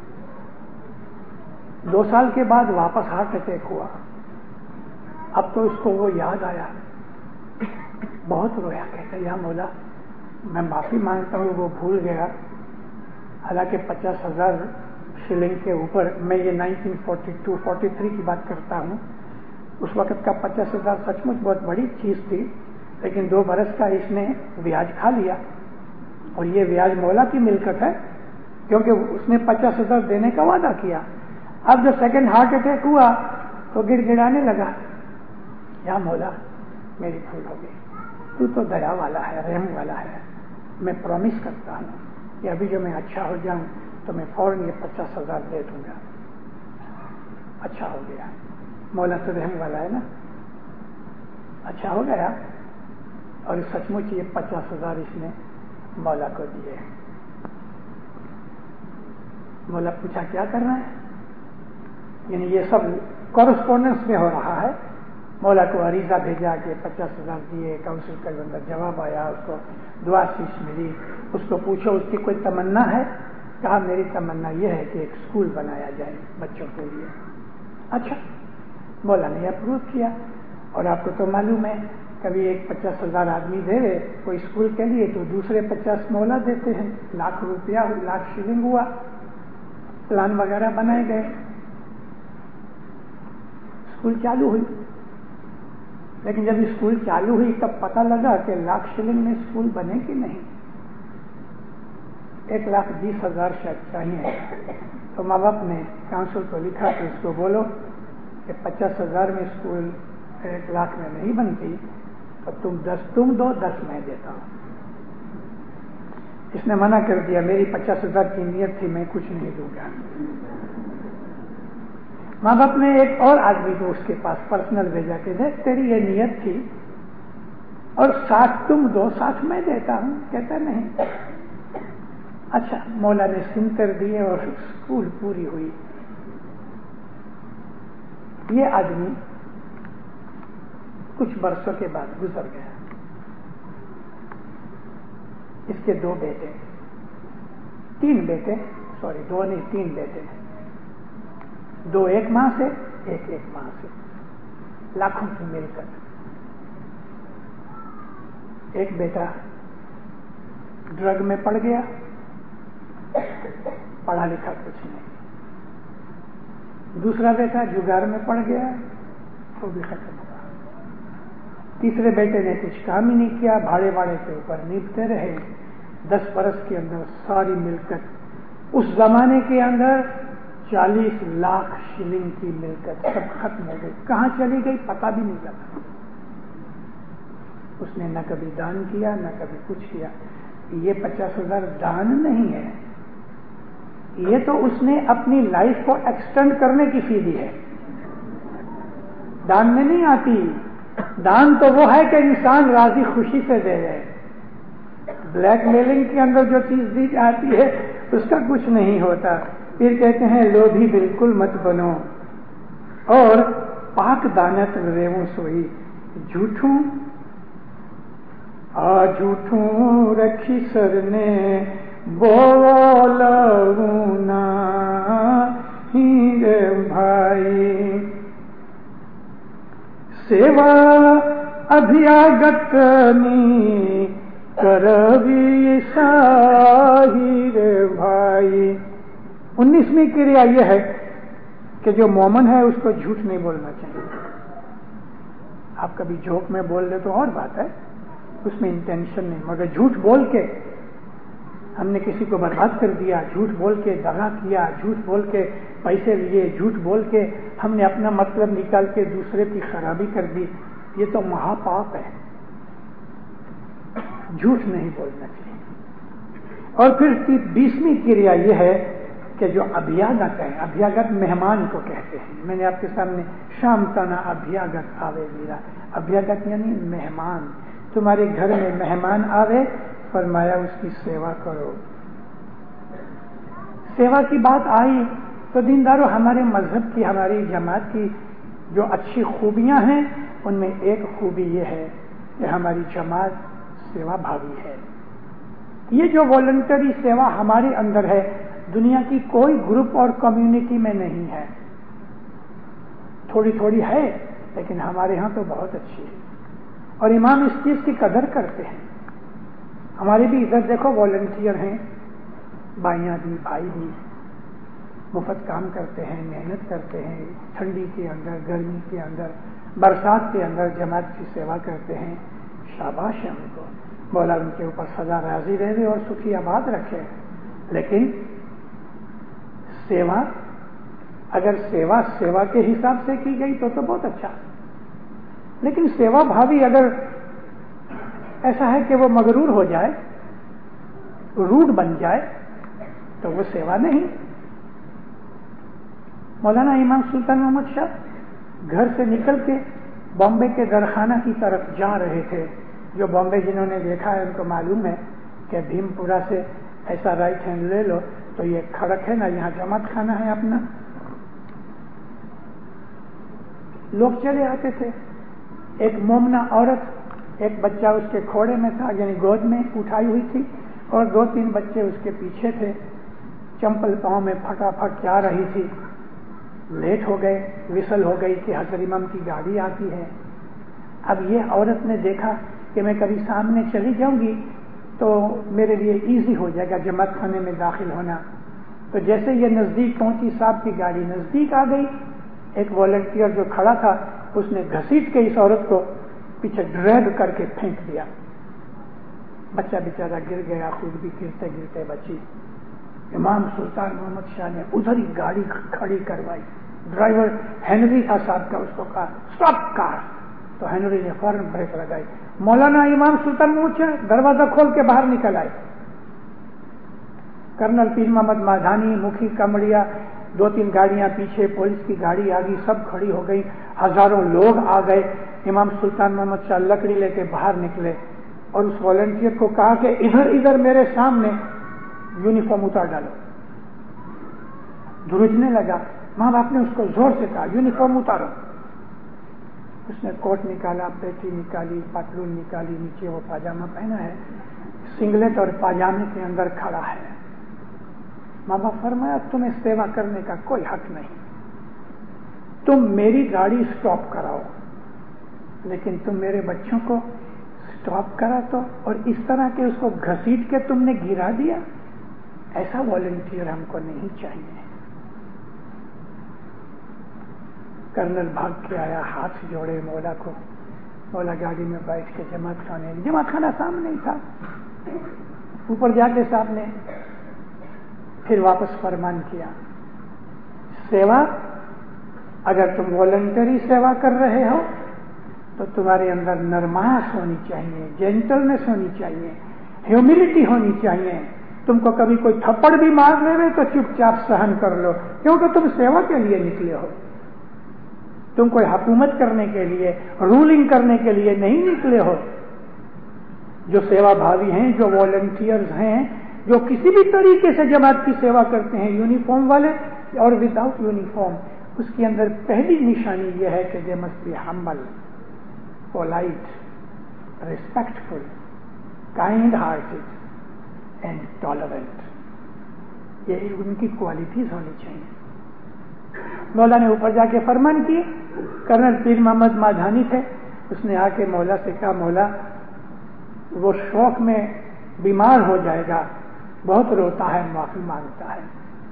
2 سال کے بعد واپس ہارٹ اٹیک ہوا۔ اب تو اس کو وہ یاد آیا، بہت رویا، کہتا یا مولا میں معافی مانگتا ہوں، وہ بھول گیا۔ حالانکہ 50,000 شلنگ کے اوپر، میں یہ 1942-43 کی بات کرتا ہوں، اس وقت کا 50,000 سچ مچ بہت بڑی چیز تھی، لیکن 2 برس کا اس نے بیاج کھا لیا، اور یہ بیاج مولا کی ملکت ہے کیونکہ اس نے 50,000 دینے کا وعدہ کیا۔ اب جب سیکنڈ ہارٹ اٹیک ہوا تو گڑ گڑانے لگا، یا مولا میری بھول ہو گئی، تو دیا والا ہے، رحم والا ہے، میں پرومس کرتا ہوں کہ ابھی جو میں اچھا ہو جاؤں تو میں فوراً یہ 50,000 دے دوں گا۔ اچھا ہو گیا، مولا تو رحم والا ہے نا، اچھا ہو گیا، اور سچ مچ یہ 50,000 اس نے مولا کو دیے۔ مولا پوچھا کیا کرنا ہے، یعنی یہ سب کورسپونڈنس میں ہو رہا ہے۔ مولا کو عریضہ بھیجا کہ 50,000 دیے، کاؤنسل کے اندر جواب آیا، اس کو دعا شیش ملی، اس کو پوچھو اس کی کوئی تمنا ہے، کہا میری تمنا یہ ہے کہ ایک اسکول بنایا جائے بچوں کے لیے۔ اچھا، مولا نے اپروو کیا، اور آپ کو تو معلوم ہے کبھی ایک 50,000 آدمی دے رہے کوئی اسکول کے لیے تو دوسرے 50 مولا دیتے ہیں، ₹1,00,000 1,00,000 شلنگ ہوا، پلان وغیرہ بنائے گئے، اسکول چالو ہوئی۔ لیکن جب اسکول چالو ہوئی تب پتہ لگا کہ 1,00,000 شلنگ میں اسکول بنے کہ نہیں، 1,20,000 شاید چاہیے۔ تو ماں باپ نے کاؤنسل کو لکھا کہ اس کو بولو کہ 50,000 میں اسکول 1,00,000 میں نہیں بنتی، تو تم 10 تم دو، 10 میں دیتا ہوں۔ اس نے منع کر دیا، میری 50,000 کی نیت تھی، میں کچھ نہیں دوں گا۔ ماں باپ نے ایک اور آدمی کو اس کے پاس پرسنل بھیجا کہ دیکھ تیری یہ نیت تھی، اور 60 تم دو، 60 میں دیتا ہوں، کہتا نہیں۔ اچھا، مولا نے سن کر دیے اور اسکول پوری ہوئی۔ یہ آدمی کچھ برسوں کے بعد گزر گیا۔ اس کے 2 بیٹے، 3 بیٹے، 2 نہیں 3 بیٹے، 2 ایک ماں سے، ایک ماں سے، لاکھوں کی ملکت۔ ایک بیٹا ڈرگ میں پڑ گیا، پڑھا لکھا کچھ نہیں۔ دوسرا بیٹا جگار میں پڑ گیا، وہ بھی ختم ہوا۔ تیسرے بیٹے نے کچھ کام ہی نہیں کیا، بھاڑے واڑے کے اوپر نیپتے رہے۔ 10 برس کے اندر ساری ملکت، اس زمانے کے اندر 40 لاکھ شلنگ کی ملکت سب ختم ہو گئی، کہاں چلی گئی پتہ بھی نہیں لگا۔ اس نے نہ کبھی دان کیا نہ کبھی کچھ کیا۔ یہ 50,000 دان نہیں ہے، یہ تو اس نے اپنی لائف کو ایکسٹینڈ کرنے کی فی دی ہے، دان میں نہیں آتی۔ دان تو وہ ہے کہ انسان راضی خوشی سے دے دے۔ بلیک میلنگ کے اندر جو چیز دی جاتی ہے اس کا کچھ نہیں ہوتا۔ پھر کہتے ہیں لوبھی بالکل مت بنو، اور پاک دانت ریو سوئی جھوٹوں جھوٹوں رکھی سر نے بولونا ہی بھائی، سیوا ابھیاگت نی کروی ساہی بھائی۔ 19ویں کریا یہ ہے کہ جو مومن ہے اس کو جھوٹ نہیں بولنا چاہیے۔ آپ کبھی جھوک میں بول دے تو اور بات ہے، اس میں انٹینشن نہیں، مگر جھوٹ بول کے ہم نے کسی کو برباد کر دیا، جھوٹ بول کے دغا کیا، جھوٹ بول کے پیسے لیے، جھوٹ بول کے ہم نے اپنا مطلب نکال کے دوسرے کی خرابی کر دی، یہ تو مہا پاپ ہے۔ جھوٹ نہیں بولنا چاہیے۔ اور پھر 20ویں کریا یہ ہے کہ جو ابھیاگت ہے، ابھیاگت مہمان کو کہتے ہیں۔ میں نے آپ کے سامنے شام تنا ابھیاگت آوے میرا، ابھیاگت یعنی مہمان۔ تمہارے گھر میں مہمان آوے، فرمایا اس کی سیوا کرو۔ سیوا کی بات آئی تو دینداروں، ہمارے مذہب کی، ہماری جماعت کی جو اچھی خوبیاں ہیں ان میں ایک خوبی یہ ہے کہ ہماری جماعت سیوا بھاوی ہے۔ یہ جو والنٹری سیوا ہمارے اندر ہے، دنیا کی کوئی گروپ اور کمیونٹی میں نہیں ہے۔ تھوڑی تھوڑی ہے لیکن ہمارے ہاں تو بہت اچھی ہے، اور امام اس چیز کی قدر کرتے ہیں۔ ہمارے بھی ادھر دیکھو والنٹیئر ہیں، بائیاں بھی بھائی بھی مفت کام کرتے ہیں، محنت کرتے ہیں، ٹھنڈی کے اندر، گرمی کے اندر، برسات کے اندر جماعت کی سیوا کرتے ہیں۔ شاباش ہے ان کو، مولا ان کے اوپر سدا راضی رہے اور سکھی آباد رکھے۔ لیکن سیوا، اگر سیوا کے حساب سے کی گئی تو بہت اچھا، لیکن سیوا بھاوی اگر ایسا ہے کہ وہ مغرور ہو جائے، روڈ بن جائے، تو وہ سیوا نہیں۔ مولانا امام سلطان محمد شاہ گھر سے نکل کے بامبے کے درخانہ کی طرف جا رہے تھے۔ جو بامبے جنہوں نے دیکھا ہے ان کو معلوم ہے کہ بھیم پورا سے ایسا رائٹ ہینڈ لے لو تو یہ کھڑک ہے نا، یہاں جماعت خانہ ہے اپنا۔ لوگ چلے آتے تھے، ایک مومنہ عورت، ایک بچہ اس کے کھوڑے میں تھا، یعنی گود میں اٹھائی ہوئی تھی، اور 2-3 بچے اس کے پیچھے تھے، چمپل پاؤں میں پھٹافٹ جا رہی تھی۔ لیٹ ہو گئے، وصل ہو گئی کہ حضرت امام کی گاڑی آتی ہے۔ اب یہ عورت نے دیکھا کہ میں کبھی سامنے چلی جاؤں گی تو میرے لیے ایزی ہو جائے گا جماعت خانے میں داخل ہونا، تو جیسے یہ نزدیک پہنچی، صاحب کی گاڑی نزدیک آ گئی، ایک والنٹیئر جو کھڑا تھا اس نے گھسیٹ کے اس عورت کو پیچھے ڈریگ کر کے پھینک دیا۔ بچہ بیچارہ گر گیا، خود بھی گرتے گرتے بچی۔ امام سلطان محمد شاہ نے ادھر ہی گاڑی کھڑی کروائی، ڈرائیور ہینری تھا صاحب کا، اس کو کہا اسٹاپ کار، تو ہینری نے فوراً بریک لگائی۔ مولانا امام سلطان محمد شاہ دروازہ کھول کے باہر نکل آئے۔ کرنل پیر محمد مادھانی، مکھی کمڑیا، 2-3 گاڑیاں پیچھے، پولیس کی گاڑی آ گئی، سب کھڑی ہو گئی، ہزاروں لوگ آ گئے۔ امام سلطان محمد شاہ لکڑی لے کے باہر نکلے اور اس والنٹیئر کو کہا کہ ادھر میرے سامنے یونیفارم اتار ڈالو۔ دھرجنے لگا، ماں باپ نے اس کو زور سے کہا یونیفارم اتارو۔ اس نے کوٹ نکالا، پیٹی نکالی، پتلون نکالی، نیچے وہ پاجامہ پہنا ہے، سنگلٹ اور پاجامے کے اندر کھڑا ہے۔ ماں باپ فرمایا تمہیں سیوا کرنے کا کوئی حق نہیں، تم میری گاڑی سٹاپ کراؤ، لیکن تم میرے بچوں کو سٹاپ کرا تو اور اس طرح کے اس کو گھسیٹ کے تم نے گرا دیا، ایسا والنٹیئر ہم کو نہیں چاہیے۔ کرنل بھاگ کے آیا، ہاتھ جوڑے مولا کو، مولا گاڑی میں بیٹھ کے جماعت خانہ سامنے ہی تھا. اوپر جا کے صاحب نے پھر واپس فرمان کیا, سیوا اگر تم والنٹری سیوا کر رہے ہو تو تمہارے اندر نرماس ہونی چاہیے, جینٹلنس ہونی چاہیے, ہیوملٹی ہونی چاہیے. تم کو کبھی کوئی تھپڑ بھی مار لے تو چپ چاپ سہن کر لو, کیونکہ تم سیوا کے لیے نکلے ہو. تم کوئی حکومت کرنے کے لیے, رولنگ کرنے کے لیے نہیں نکلے ہو. جو سیوا بھاوی ہیں, جو والنٹیئرز ہیں, جو کسی بھی طریقے سے جماعت کی سیوا کرتے ہیں, یونیفارم والے اور وداؤٹ یونیفارم, اس کے اندر پہلی نشانی یہ ہے کہ they must be humble, polite, respectful, kind-hearted and tolerant. یہ ان کی کوالٹیز ہونی چاہیے. مولا نے اوپر جا کے فرمان کی. کرنل پیر محمد مادھانی تھے, اس نے آ کے مولا سے کہا, مولا وہ شوق میں بیمار ہو جائے گا, بہت روتا ہے, معافی مانگتا ہے,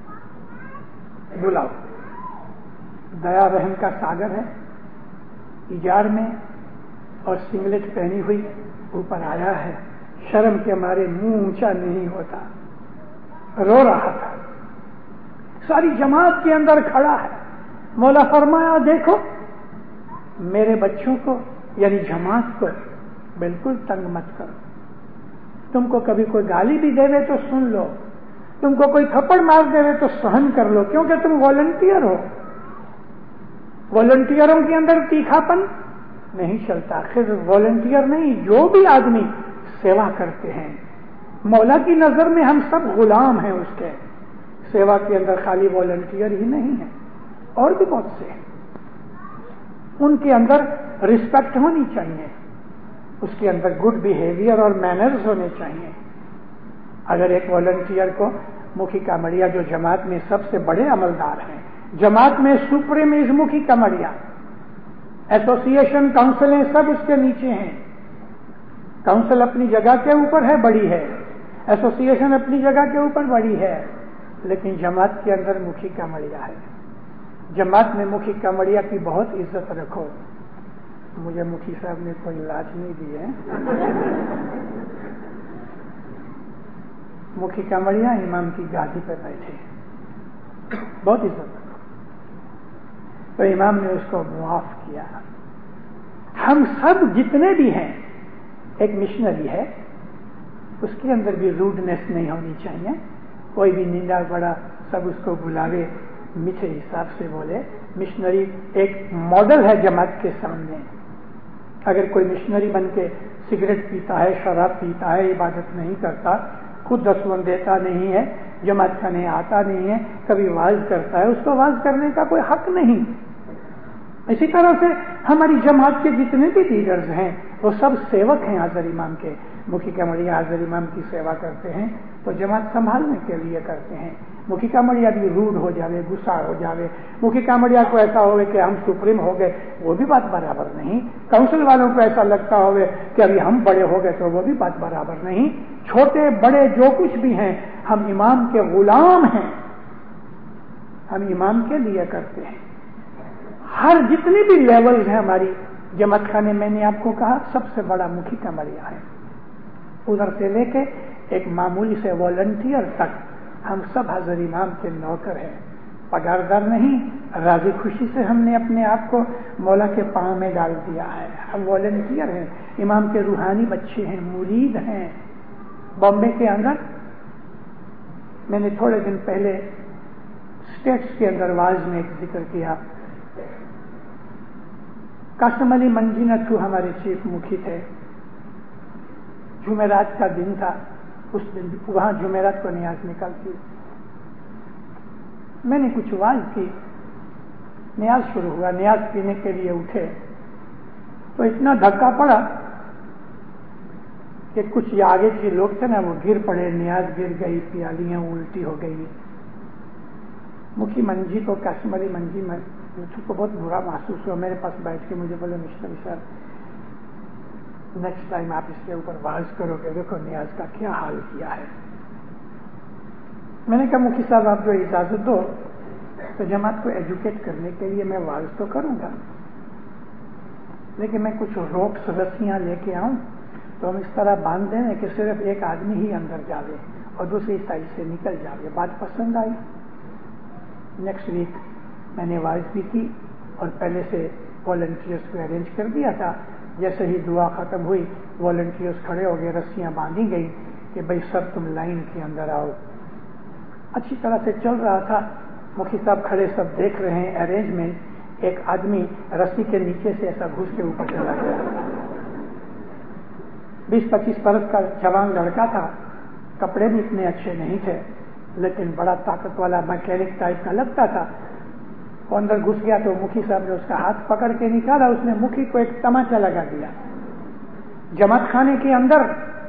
بلاؤ. دیا رحم کا ساگر ہے, ایجار میں اور سنگلٹ پہنی ہوئی اوپر آیا ہے, شرم کے مارے منہ اونچا نہیں ہوتا, رو رہا تھا. ساری جماعت کے اندر کھڑا ہے. مولا فرمایا, دیکھو میرے بچوں کو یعنی جماعت کو بالکل تنگ مت کرو. تم کو کبھی کوئی گالی بھی دے تو سن لو, تم کو کوئی تھپڑ مار دے تو سہن کر لو, کیونکہ تم والنٹیئر ہو. والنٹیئروں کے اندر تیکھا پن نہیں چلتا. خیر والنٹیئر نہیں, جو بھی آدمی سیوا کرتے ہیں, مولا کی نظر میں ہم سب غلام ہیں اس کے. سیوا کے اندر خالی والنٹیئر ہی نہیں ہے, اور بھی بہت سے ہیں. ان کے اندر رسپیکٹ ہونی چاہیے, اس کے اندر گڈ بیہیویئر اور مینرز ہونے چاہیے. اگر ایک والنٹیئر کو مکھی کامڑیا, جو جماعت میں سب سے بڑے عملدار ہیں, جماعت میں سپریمز مکھی کامڑیا, ایسوسیشن کاؤنسلیں سب اس کے نیچے ہیں. کاؤنسل اپنی جگہ کے اوپر ہے, بڑی ہے, ایسوسیشن اپنی جگہ کے اوپر بڑی ہے, لیکن جماعت کے اندر مکھی کامڑیا ہے. جماعت میں مکھی کامڑیا کی بہت عزت رکھو. مجھے مکھی صاحب نے کوئی لاج نہیں دی ہے. مکھی کامڑیا امام کی گادی پہ بیٹھے, بہت عزت رکھو. تو امام نے اس کو معاف کیا. ہم سب جتنے بھی ہیں, ایک مشنری ہے, اس کے اندر بھی روڈنس نہیں ہونی چاہیے. کوئی بھی نندا بڑا سب اس کو بلاوے, میٹھے حساب سے بولے. مشنری ایک ماڈل ہے جماعت کے سامنے. اگر کوئی مشنری بن کے سگریٹ پیتا ہے, شراب پیتا ہے, عبادت نہیں کرتا, خود دسون دیتا نہیں ہے, جماعت کرنے آتا نہیں ہے, کبھی واعظ کرتا ہے, اس کو واعظ کرنے کا کوئی حق نہیں. اسی طرح سے ہماری جماعت کے جتنے بھی لیڈرز ہیں وہ سب سیوک ہیں حضرت امام کے. مکھی کامڑیا حضرت امام کی سیوا کرتے ہیں تو جماعت سنبھالنے کے لیے کرتے ہیں. مکھی کامڑیا بھی روڈ ہو جاوے, غصہ ہو جاوے, مکھی کامڑیا کو ایسا ہوئے کہ ہم سپریم ہو گئے, وہ بھی بات برابر نہیں. کاؤنسل والوں کو ایسا لگتا ہوئے کہ ابھی ہم بڑے ہو گئے, تو وہ بھی بات برابر نہیں. چھوٹے بڑے جو کچھ بھی ہیں, ہم امام کے غلام ہیں, ہم امام کے لیے کرتے ہیں. ہر جتنی بھی لیولز ہیں ہماری جماعت خانے, میں نے آپ کو کہا سب سے بڑا مکھی کامڑیا ہے. ادھر سے لے کے ایک معمولی سے والنٹیئر تک ہم سب حضرت امام کے نوکر ہیں, پگاردار نہیں. راضی خوشی سے ہم نے اپنے آپ کو مولا کے پاؤں میں ڈال دیا ہے. ہم والنٹیئر ہیں, امام کے روحانی بچے ہیں, مرید ہیں. بامبے کے اندر میں نے تھوڑے دن پہلے اسٹیٹس کے اندر واعظ میں ایک ذکر کیا. قاسم علی منجی نتھو ہمارے چیف مکھی تھے. جمعرات کا دن تھا, اس دن وہاں جمعرات کو نیاز نکلتی. میں نے کچھ واعظ کی, نیاز شروع ہوا. نیاز پینے کے لیے اٹھے تو اتنا دھکا پڑا کہ کچھ آگے کے لوگ تھے نا, وہ گر پڑے, نیاز گر گئی, پیالیاں الٹی ہو گئی. مکھی منجی کو, قاسم علی منجی نتھو کو بہت برا محسوس ہوا. میرے پاس بیٹھ کے مجھے بولے, مشتری صاحب نیکسٹ ٹائم آپ اس کے اوپر واعظ کرو کہ دیکھو نیاز کا کیا حال کیا ہے. میں نے کہا مکھی صاحب آپ جو اجازت دو تو جماعت کو ایجوکیٹ کرنے کے لیے میں واعظ تو کروں گا, لیکن میں کچھ روپس رسیاں لے کے آؤں تو ہم اس طرح باندھ دیں کہ صرف ایک آدمی ہی اندر جاوے اور دوسری سائڈ سے نکل جاوے. بات پسند آئی. نیکسٹ ویک میں نے وائز بھی کی اور پہلے سے والنٹیئرس کو ارینج کر دیا تھا. جیسے ہی دعا ختم ہوئی والنٹیئرس کھڑے ہو گئے, رسیاں باندھی گئی کہ بھائی سب تم لائن کے اندر آؤ. اچھی طرح سے چل رہا تھا. مفتی صاحب کھڑے سب دیکھ رہے ہیں ارینجمنٹ. ایک آدمی رسی کے نیچے سے ایسا گھس کے اوپر چلا گیا. 20-25 برس کا جوان لڑکا تھا. کپڑے بھی اتنے اچھے نہیں تھے لیکن بڑا طاقت والا میکینک ٹائپ کا لگتا تھا. وہ اندر گھس گیا تو مکھی صاحب نے اس کا ہاتھ پکڑ کے نکالا. اس نے مکھی کو ایک تماچا لگا دیا. جماعت خانے کے اندر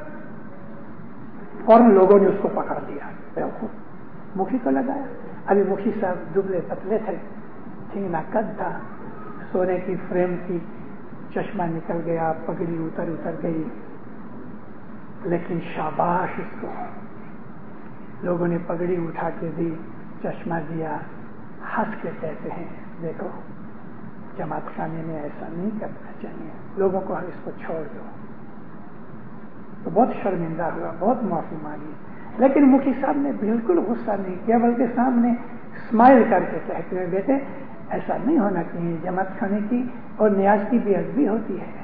فوراً لوگوں نے اس کو پکڑ لیا. مکھی کو لگایا. ابھی مکھی صاحب دبلے پتلے تھے, ٹھینا قد تھا, سونے کی فریم کی, چشمہ نکل گیا, پگڑی اتر گئی. لیکن شاباش اس کو, لوگوں نے پگڑی اٹھا کے دی, چشمہ دیا, ہنس کے کہتے ہیں دیکھو جماعت خانے میں ایسا نہیں کرنا چاہیے, لوگوں کو اس کو چھوڑ دو. تو بہت شرمندہ ہوا, بہت معافی مانگی. لیکن مکھی صاحب نے بالکل غصہ نہیں کیا بلکہ سامنے اسمائل کر کے کہتے ہیں بیٹے ایسا نہیں ہونا چاہیے. جماعت خانے کی اور نیاز کی بے ادبی ہوتی ہے.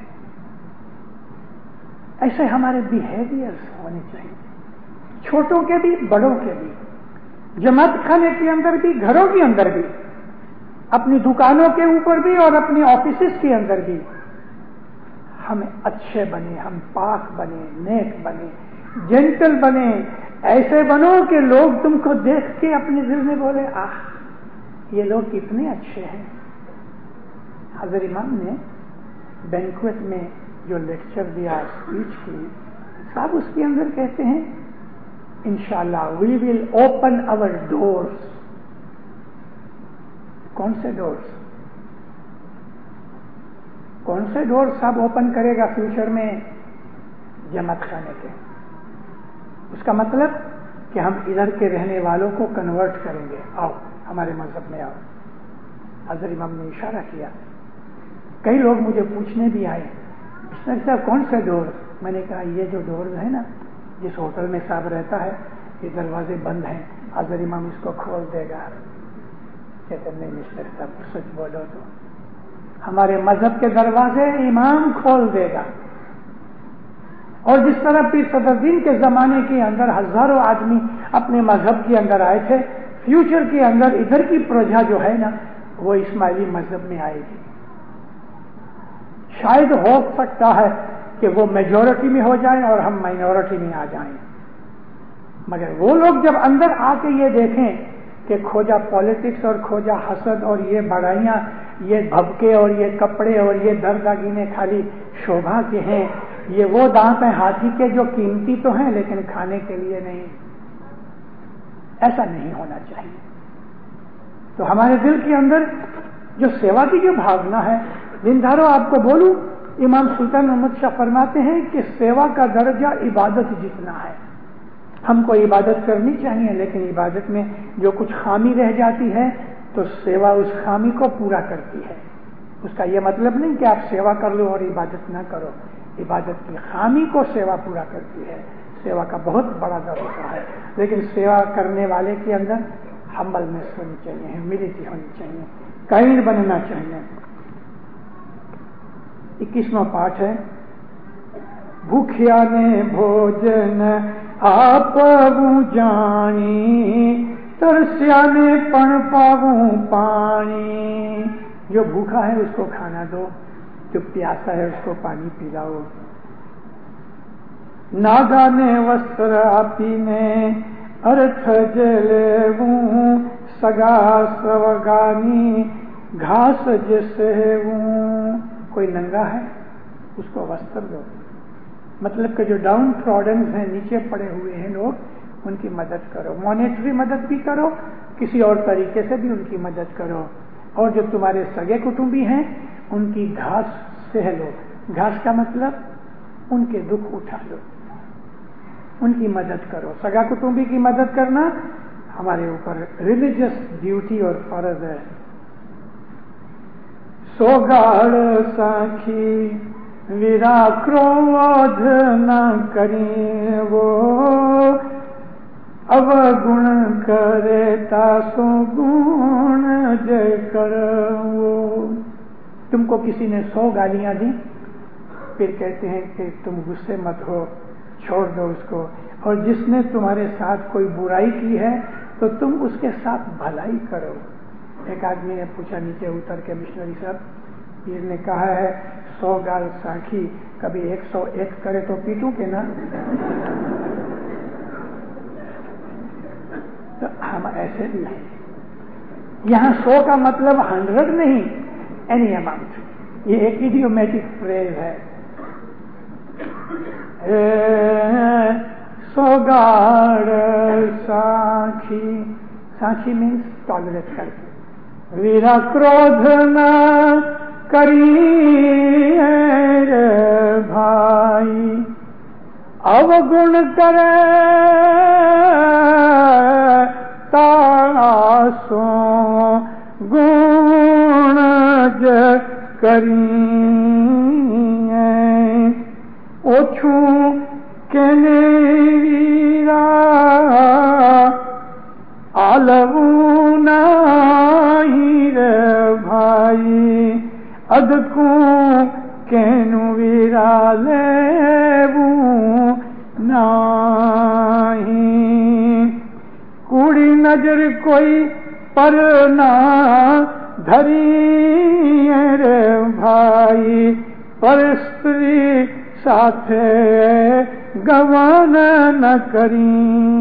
ایسے ہمارے بیہیویئرز ہونے چاہیے, چھوٹوں کے بھی بڑوں کے بھی, جماعت خانے کے اندر بھی, گھروں کے اندر بھی, اپنی دکانوں کے اوپر بھی اور اپنی آفیسز کے اندر بھی. ہم اچھے بنے, ہم پاک بنے, نیک بنے, جینٹل بنے, ایسے بنو کہ لوگ تم کو دیکھ کے اپنے دل میں بولے آہ یہ لوگ کتنے اچھے ہیں. حضرت امام نے بینکویٹ میں جو لیکچر دیا, اسپیچ کی, صاحب اس کے اندر کہتے ہیں انشاءاللہ وی ول اوپن آور ڈورس. کون سے ڈورس؟ کون سے ڈور صاحب اوپن کرے گا فیوچر میں؟ جماعت خانے کے. اس کا مطلب کہ ہم ادھر کے رہنے والوں کو کنورٹ کریں گے, آؤ ہمارے مذہب میں آؤ. حضرت امام نے اشارہ کیا. کئی لوگ مجھے پوچھنے بھی آئے صاحب کون سے ڈور؟ میں نے کہا یہ جو ڈور ہے نا, جس ہوٹل میں صاحب رہتا ہے یہ دروازے بند ہیں, حضرت امام اس کو کھول دے گا. کہتے نہیں مسٹر صاحب سچ بولو تو ہمارے مذہب کے دروازے امام کھول دے گا. اور جس طرح پیر صدر الدین کے زمانے کے اندر ہزاروں آدمی اپنے مذہب کے اندر آئے تھے, فیوچر کے اندر ادھر کی پرجا جو ہے نا وہ اسماعیلی مذہب میں آئے گی. شاید ہو سکتا ہے کہ وہ میجورٹی میں ہو جائیں اور ہم مائنورٹی میں آ جائیں, مگر وہ لوگ جب اندر آ کے یہ دیکھیں کہ کھوجا پالیٹکس اور کھوجا حسد اور یہ بڑائیاں, یہ بھبکے اور یہ کپڑے اور یہ درداگینے خالی شوبھا کے ہیں, یہ وہ دانت ہیں ہاتھی کے جو قیمتی تو ہیں لیکن کھانے کے لیے نہیں. ایسا نہیں ہونا چاہیے. تو ہمارے دل کے اندر جو سیوا کی جو بھاونا ہے, دینداروں آپ کو بولوں, امام سلطان محمد شاہ فرماتے ہیں کہ سیوا کا درجہ عبادت جتنا ہے. ہم کو عبادت کرنی چاہیے لیکن عبادت میں جو کچھ خامی رہ جاتی ہے تو سیوا اس خامی کو پورا کرتی ہے. اس کا یہ مطلب نہیں کہ آپ سیوا کر لو اور عبادت نہ کرو, عبادت کی خامی کو سیوا پورا کرتی ہے. سیوا کا بہت بڑا درجہ ہے, لیکن سیوا کرنے والے کے اندر ہمبلنس ہونی چاہیے, ہیوملٹی ہونی چاہیے, کائنڈ بننا چاہیے. 21واں پاٹ ہے. بھوکھیا نے بھوجن آپ جانی, ترسیا نے پن پاؤں پانی. جو بھوکا ہے اس کو کھانا دو, جو پیاسا ہے اس کو پانی پلاؤ. ناگا نے وستر آپی نے ارتھ جلوں, سگا سوگانی گھاس جسے ہوں. کوئی ننگا ہے اس کو وستر دو, مطلب کہ جو ڈاؤن ٹراڈنز ہیں, نیچے پڑے ہوئے ہیں لوگ, ان کی مدد کرو. مانیٹری مدد بھی کرو, کسی اور طریقے سے بھی ان کی مدد کرو. اور جو تمہارے سگے کٹمبی ہیں ان کی گھاس سہ لو. گھاس کا مطلب ان کے دکھ اٹھا لو, ان کی مدد کرو. سگا کٹمبی کی مدد کرنا ہمارے اوپر ریلیجس ڈیوٹی اور فرض ہے. सोगाड़ साखी वीरा क्रोध न करी वो अवगुण करे तासो गुण जय कर वो। तुमको किसी ने 100 गालियां दी, फिर कहते हैं कि तुम गुस्से मत हो, छोड़ दो उसको, और जिसने तुम्हारे साथ कोई बुराई की है तो तुम उसके साथ भलाई करो। एक आदमी ने पूछा नीचे उतर के, मिशनरी साहब, पीर ने कहा है 100 गाल साखी, कभी 101 करे तो पीटू के ना। तो हम ऐसे भी हैं। यहाँ 100 का मतलब 100 नहीं, एनी अमाउंट। ये एक इडियोमेटिक फ्रेज है। सोगाड़ साखी, साखी मीन्स टॉलरेट करके, वीरा क्रोध न करी भाई, अवगुण करे तासो गुण करी। ओछू केने वीरा आलवू नाही रे भाई, अदकू केनु वीरा लेवू नाही। कूड़ी नजर कोई पर ना धरी रे भाई, पर स्त्री साथे गवान न करी।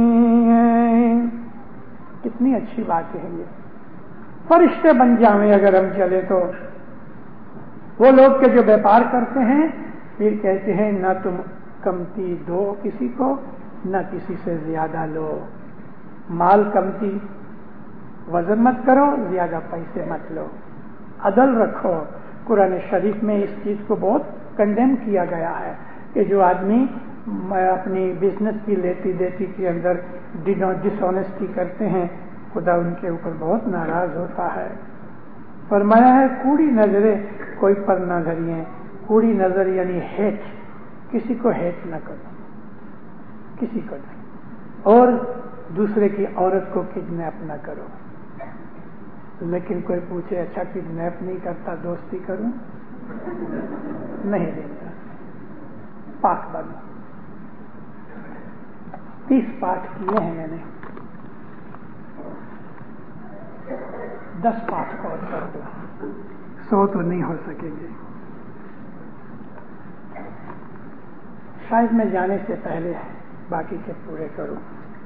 कितनी अच्छी बात है ये। फरिश्ते बन जावे अगर हम चले तो। वो लोग के जो व्यापार करते हैं फिर कहते हैं न तुम कमती दो किसी को, न किसी से ज्यादा लो। माल कमती वजन मत करो, ज्यादा पैसे मत लो, अदल रखो। कुरान शरीफ में इस चीज को बहुत कंडेम किया गया है कि जो आदमी अपनी बिजनेस की लेती देती के अंदर डिसऑनेस्टी करते हैं, खुदा उनके ऊपर बहुत नाराज होता है। फरमाया है कूड़ी नजरें कोई पर ना धरिए। कूड़ी नजर यानी हेट, किसी को हेट न करो, किसी को नहीं, और दूसरे की औरत को किडनैप न करो। लेकिन कोई पूछे अच्छा किडनैप नहीं करता, दोस्ती करूं? नहीं देता। पाठ बनो। 30 पाठ किए हैं मैंने, 10 पाठ और कर दो, 100 तो नहीं हो सकेंगे। शायद मैं जाने से पहले बाकी के पूरे करूं।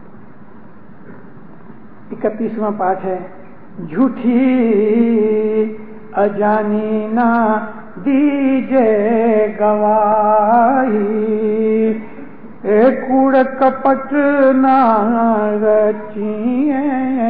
31वां पाठ है, झूठी अजानी ना दीजे गवाही, कूड़ कपट ना रचिए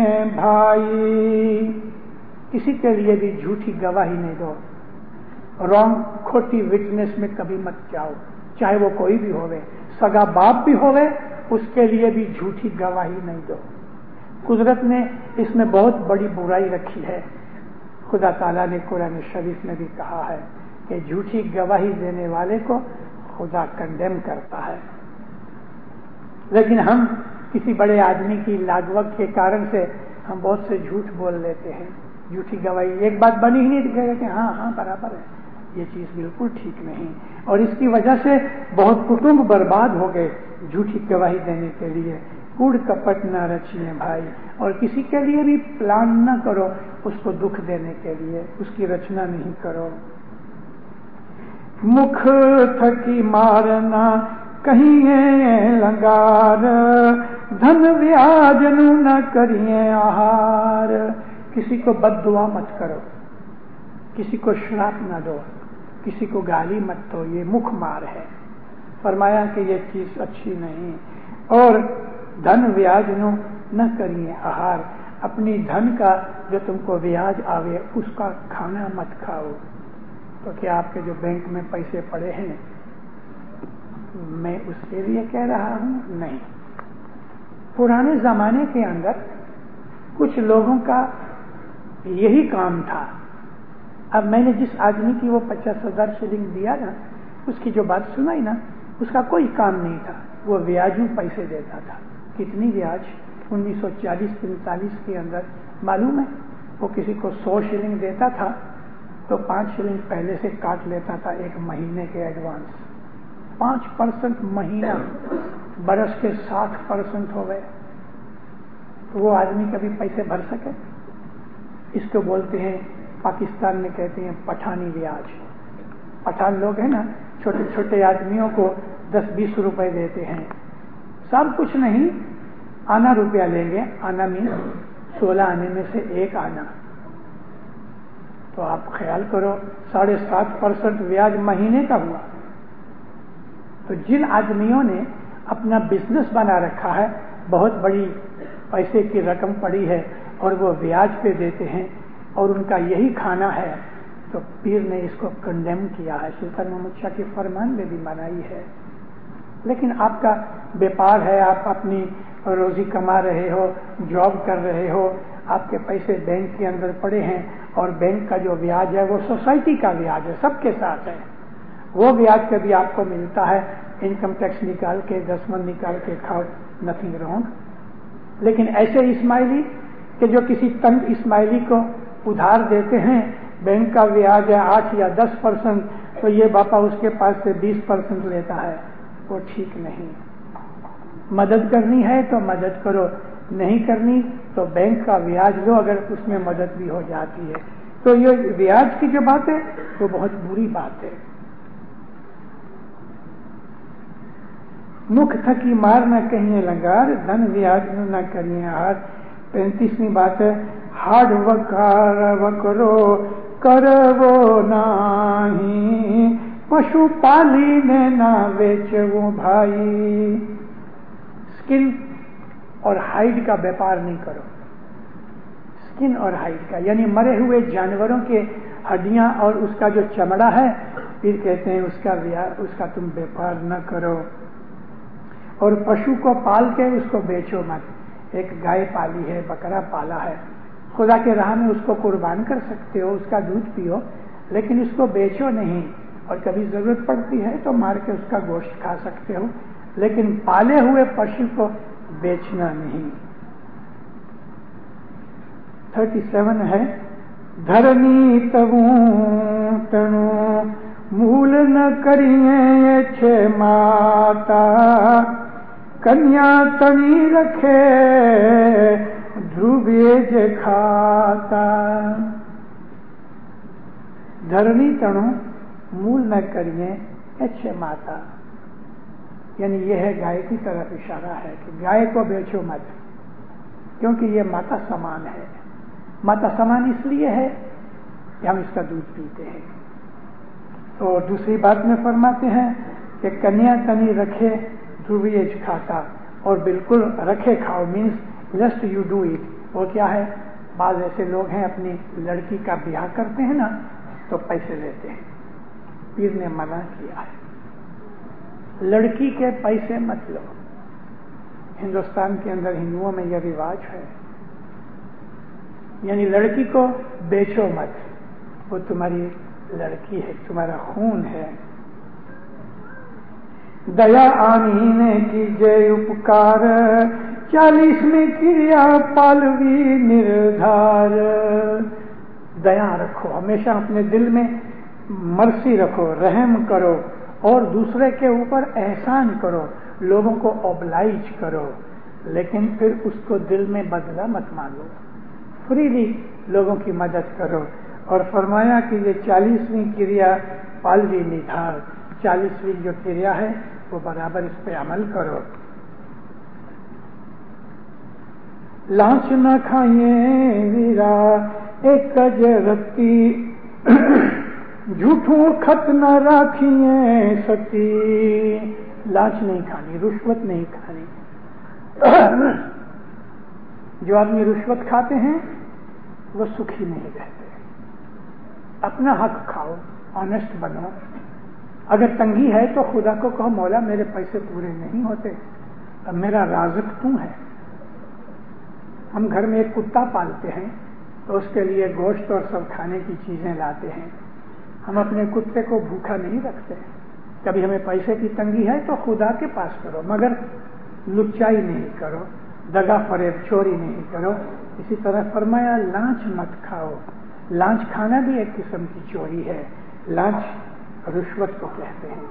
भाई। किसी के लिए भी झूठी गवाही नहीं दो। रॉन्ग खोटी विटनेस में कभी मत जाओ, चाहे वो कोई भी होवे, सगा बाप भी होवे, उसके लिए भी झूठी गवाही नहीं दो। कुदरत ने इसमें बहुत बड़ी बुराई रखी है। खुदा ताला ने कुरान शरीफ में भी कहा है कि झूठी गवाही देने वाले को खुदा कंडेम करता है। लेकिन हम किसी बड़े आदमी की लागवक के कारण से हम बहुत से झूठ बोल लेते हैं। झूठी गवाही एक बात बनी ही नहीं दिखेगा कि हाँ हाँ बराबर है, ये चीज बिल्कुल ठीक नहीं, और इसकी वजह से बहुत कुटुंब बर्बाद हो गए झूठी गवाही देने के लिए। कूड़ कपट न रचिए भाई, और किसी के लिए भी प्लान न करो उसको दुख देने के लिए, उसकी रचना नहीं करो। मुख थकी मारना कहिए लंगार, धन ब्याज नु न करिए आहार। किसी को बद्दुआ मत करो, किसी को श्राप न दो, किसी को गाली मत दो, ये मुख मार है। फरमाया कि ये चीज अच्छी नहीं। और धन ब्याज नु न करिए आहार, अपनी धन का जो तुमको ब्याज आवे उसका खाना मत खाओ। तो क्या आपके जो बैंक में पैसे पड़े हैं मैं उसके लिए कह रहा हूं? नहीं। पुराने जमाने के अंदर कुछ लोगों का यही काम था اب میں نے جس آدمی کی وہ 50,000 شلنگ دیا نا، اس کی جو بات سنائی نا، اس کا کوئی کام نہیں تھا، وہ بیاجوں پیسے دیتا تھا۔ کتنی بیاج؟ 1940-45 کے اندر معلوم ہے، وہ کسی کو 100 شلنگ دیتا تھا تو 5 شلنگ پہلے سے کاٹ لیتا تھا ایک مہینے کے ایڈوانس۔ 5% مہینہ، برس کے 60% ہو گئے، تو وہ آدمی کبھی پیسے بھر سکے؟ اس کو بولتے ہیں، پاکستان میں کہتے ہیں پٹھانی بیاج۔ پٹھان لوگ ہیں نا، چھوٹے چھوٹے آدمیوں کو 10-20 روپے دیتے ہیں، سب کچھ نہیں، آنا روپیہ لیں گے، آنا میں 16 آنے میں سے 1 آنا، تو آپ خیال کرو 7.5% بیاج مہینے کا ہوا۔ تو جن آدمیوں نے اپنا بزنس بنا رکھا ہے، بہت بڑی پیسے کی رقم پڑی ہے اور وہ بیاج پہ دیتے ہیں اور ان کا یہی کھانا ہے، تو پیر نے اس کو کنڈیم کیا ہے، سلطان محمود شاہ کے فرمان میں بھی منائی ہے۔ لیکن آپ کا بیپار ہے، آپ اپنی روزی کما رہے ہو، جاب کر رہے ہو، آپ کے پیسے بینک کے اندر پڑے ہیں اور بینک کا جو بیاج ہے وہ سوسائٹی کا بیاج ہے، سب کے ساتھ ہے، وہ بیاج کبھی آپ کو ملتا ہے، انکم ٹیکس نکال کے 10 من نکال کے کھاؤ، نتھنگ رانگ۔ لیکن ایسے اسماعیلی کہ جو کسی تنگ اسماعیلی کو ادھار دیتے ہیں، بینک کا بیاج ہے 8 یا 10%، تو یہ باپا اس کے پاس سے 20% لیتا ہے، وہ ٹھیک نہیں۔ مدد کرنی ہے تو مدد کرو، نہیں کرنی تو بینک کا بیاج لو، اگر اس میں مدد بھی ہو جاتی ہے۔ تو یہ بیاج کی جو بات ہے وہ بہت بری بات ہے۔ مکھ تھکی مار نہ کہیں لنگار، دھن بیاج نہ کریے ہار۔ 35ویں بات ہے، ہارڈ وکرو کرو نہیں، پشو پالی نے نہ بیچو بھائی۔ سکن اور ہائیڈ کا بیپار نہیں کرو، سکن اور ہائیڈ کا، یعنی مرے ہوئے جانوروں کے ہڈیاں اور اس کا جو چمڑا ہے، پھر کہتے ہیں اس کا تم بیپار نہ کرو۔ اور پشو کو پال کے اس کو بیچو مت۔ ایک گائے پالی ہے، بکرا پالا ہے، خدا کے راہ میں اس کو قربان کر سکتے ہو، اس کا دودھ پیو، لیکن اس کو بیچو نہیں، اور کبھی ضرورت پڑتی ہے تو مار کے اس کا گوشت کھا سکتے ہو، لیکن پالے ہوئے پشو کو بیچنا نہیں۔ 37 ہے، دھرنی تبوں تنو مول نہ کریے چھ ماتا، کنیا تنی رکھے دھرویج کھاتا۔ دھرنی تنو مول نہ کریے اچھے ماتا، یعنی یہ ہے گائے کی طرف اشارہ ہے کہ گائے کو بیچو مت، کیونکہ یہ ماتا سمان ہے۔ ماتا سمان اس لیے ہے کہ ہم اس کا دودھ پیتے ہیں۔ تو دوسری بات میں فرماتے ہیں کہ کنیا تنی رکھے دھرویج کھاتا، اور بالکل رکھے کھاؤ means just you do it. وہ کیا ہے؟ بعض ایسے لوگ ہیں اپنی لڑکی کا بیاہ کرتے ہیں نا تو پیسے لیتے ہیں، پیر نے منع کیا ہے، لڑکی کے پیسے مت لو۔ ہندوستان کے اندر ہندوؤں میں یہ رواج ہے، یعنی لڑکی کو بیچو مت، وہ تمہاری لڑکی ہے، تمہارا خون ہے۔ دیا آنی کی جے اپکار، 40ویں کریا پالوی نردھار۔ دیا رکھو، ہمیشہ اپنے دل میں مرسی رکھو، رحم کرو، اور دوسرے کے اوپر احسان کرو، لوگوں کو اوبلائج کرو، لیکن پھر اس کو دل میں بدلہ مت مانگو، فریلی لوگوں کی مدد کرو۔ اور فرمایا کہ یہ 40ویں کریا پالوی نردھار، 40ویں جو کریا ہے وہ برابر اس پہ عمل کرو۔ لانچ نہ کھائیں ویرا ایک رتی، جھوٹوں خط نہ راکھیے ستی۔ لانچ نہیں کھانی، رشوت نہیں کھانی۔ جو آدمی رشوت کھاتے ہیں وہ سکھی نہیں رہتے۔ اپنا حق کھاؤ، آنےسٹ بنو۔ اگر تنگی ہے تو خدا کو کہو مولا میرے پیسے پورے نہیں ہوتے، اب میرا رازق تو ہے۔ ہم گھر میں ایک کتا پالتے ہیں، تو اس کے لیے گوشت اور سب کھانے کی چیزیں لاتے ہیں. ہم اپنے کتے کو بھوکا نہیں رکھتے. کبھی ہمیں پیسے کی تنگی ہے تو خدا کے پاس کرو، مگر لچائی نہیں کرو، دغا فریب چوری نہیں کرو. اسی طرح فرمایا لانچ مت کھاؤ. لانچ کھانا بھی ایک قسم کی چوری ہے. لانچ رشوت کو کہتے ہیں.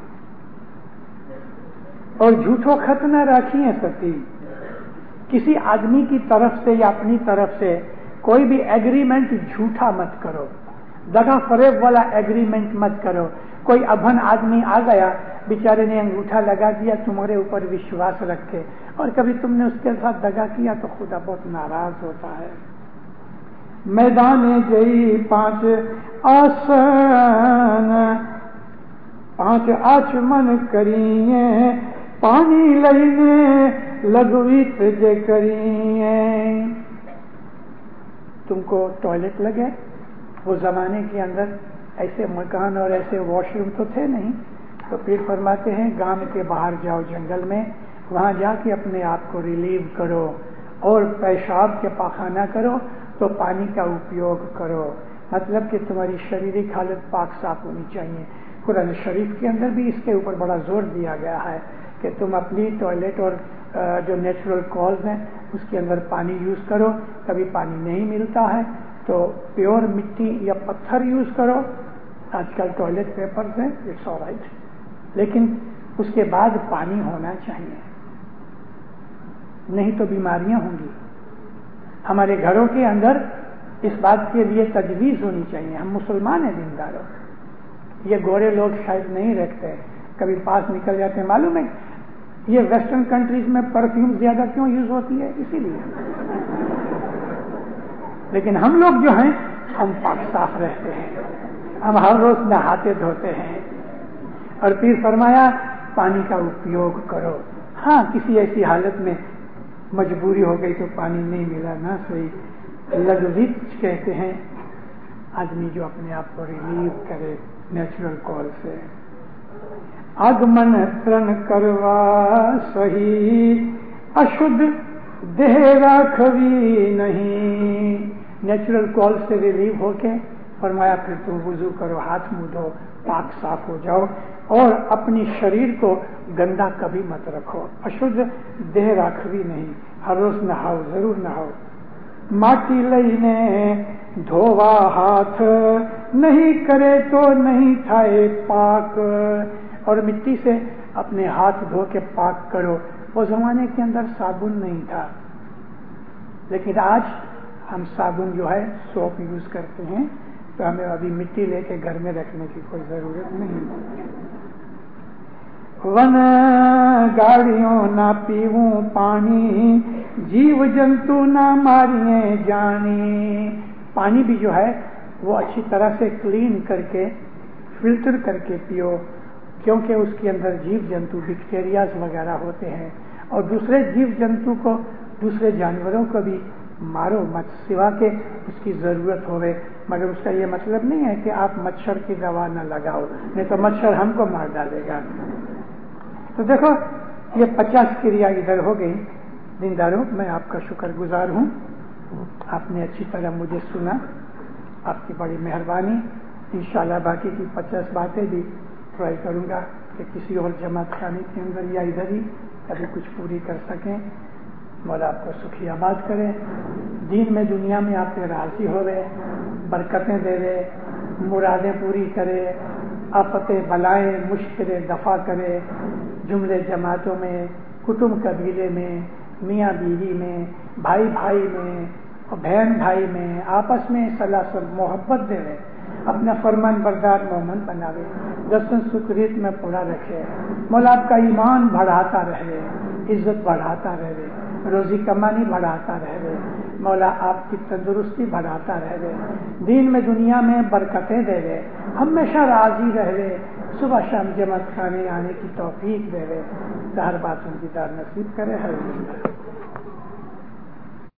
اور جھوٹو خط نہ رکھیے ستی. کسی آدمی کی طرف سے یا اپنی طرف سے کوئی بھی ایگریمنٹ جھوٹا مت کرو، دغا فریب والا ایگریمنٹ مت کرو. کوئی ابھن آدمی آ گیا، بیچارے نے انگوٹھا لگا دیا تمہارے اوپر وشواس رکھ کے، اور کبھی تم نے اس کے ساتھ دغا کیا تو خدا بہت ناراض ہوتا ہے. میدان جئی 5 آسن 5 آچمن کریے، پانی لینے لگوی تجھے کریے. تم کو ٹوائلٹ لگے. وہ زمانے کے اندر ایسے مکان اور ایسے واش روم تو تھے نہیں، تو پھر فرماتے ہیں گاؤں کے باہر جاؤ جنگل میں، وہاں جا کے اپنے آپ کو ریلیو کرو اور پیشاب کے پاخانہ کرو تو پانی کا اپیوگ کرو. مطلب کہ تمہاری شریرک حالت پاک صاف ہونی چاہیے. قرآن شریف کے اندر بھی اس کے اوپر بڑا زور دیا گیا ہے کہ تم اپنی ٹوائلٹ اور جو نیچرل کالز ہیں اس کے اندر پانی یوز کرو. کبھی پانی نہیں ملتا ہے تو پیور مٹی یا پتھر یوز کرو. آج کل ٹوائلٹ پیپرز ہیں، اٹس آل رائٹ، لیکن اس کے بعد پانی ہونا چاہیے، نہیں تو بیماریاں ہوں گی. ہمارے گھروں کے اندر اس بات کے لیے تجویز ہونی چاہیے. ہم مسلمان ہیں دینداروں، یہ گورے لوگ شاید نہیں رکھتے، کبھی پاس نکل جاتے ہیں. معلوم ہے یہ ویسٹرن کنٹریز میں پرفیوم زیادہ کیوں یوز ہوتی ہے؟ اسی لیے. لیکن ہم لوگ جو ہیں ہم پاک صاف رہتے ہیں، ہم ہر روز نہاتے دھوتے ہیں. اور پھر فرمایا پانی کا اپیوگ کرو. ہاں کسی ایسی حالت میں مجبوری ہو گئی تو پانی نہیں ملا نہ صحیح. لگوچ کہتے ہیں آدمی جو اپنے آپ کو ریلیو کرے نیچرل کال سے. آگمن ترن کروا سہی اشدھ دیہ راکھوی نہیں. نیچرل کال سے ریلیو ہو کے فرمایا پھر تم وضو کرو، ہاتھ منہ دھو، پاک صاف ہو جاؤ اور اپنی شریر کو گندا کبھی مت رکھو. اشدھ دیہ راکھوی نہیں، ہر روز نہاؤ، ضرور نہاؤ. ماٹی لینے دھووا ہاتھ نہیں کرے تو نہیں تھائے پاک. اور مٹی سے اپنے ہاتھ دھو کے پاک کرو. وہ زمانے کے اندر صابن نہیں تھا، لیکن آج ہم صابن جو ہے سوپ یوز کرتے ہیں، تو ہمیں ابھی مٹی لے کے گھر میں رکھنے کی کوئی ضرورت نہیں. ون گاڑیوں نہ پیوں پانی، جیو جنتو نہ ماریے جانی. پانی بھی جو ہے وہ اچھی طرح سے کلین کر کے فلٹر کر کے پیو، کیونکہ اس کے اندر جیو جنتو بیکٹیریاز وغیرہ ہوتے ہیں. اور دوسرے جیو جنتو کو، دوسرے جانوروں کو بھی مارو مت، سوا کے اس کی ضرورت ہوئے. مگر اس کا یہ مطلب نہیں ہے کہ آپ مچھر کی دوا نہ لگاؤ، نہیں تو مچھر ہم کو مار ڈالے گا. تو دیکھو یہ 50 کریا ادھر ہو گئی. دینداروں میں آپ کا شکر گزار ہوں، آپ نے اچھی طرح مجھے سنا، آپ کی بڑی مہربانی. انشاءاللہ باقی کی 50 باتیں بھی ٹرائی کروں گا کہ کسی اور جماعت خانے کے اندر یا ادھر ہی کبھی کچھ پوری کر سکیں. مولا آپ کو سکھی آباد کرے، دین میں دنیا میں آپ کے راضی ہوئے، برکتیں دے دے، مرادیں پوری کرے، آفتیں بلائیں مشکلیں دفع کرے. جملے جماعتوں میں، کٹمب قبیلے میں، میاں بیوی میں، بھائی بھائی میں اور بہن بھائی میں آپس میں صلاح محبت دے. اپنا فرمان بردار مومن بناوے، دستن سکریت میں پورا رکھے. مولا آپ کا ایمان بڑھاتا رہے، عزت بڑھاتا رہے، روزی کمانی بڑھاتا رہے. مولا آپ کی تندرستی بڑھاتا رہے، دین میں دنیا میں برکتیں دے دے، ہمیشہ راضی رہے، صبح شام جماعت خانے آنے کی توفیق دے. ہر بات ان کی دار نصیب کرے. ہر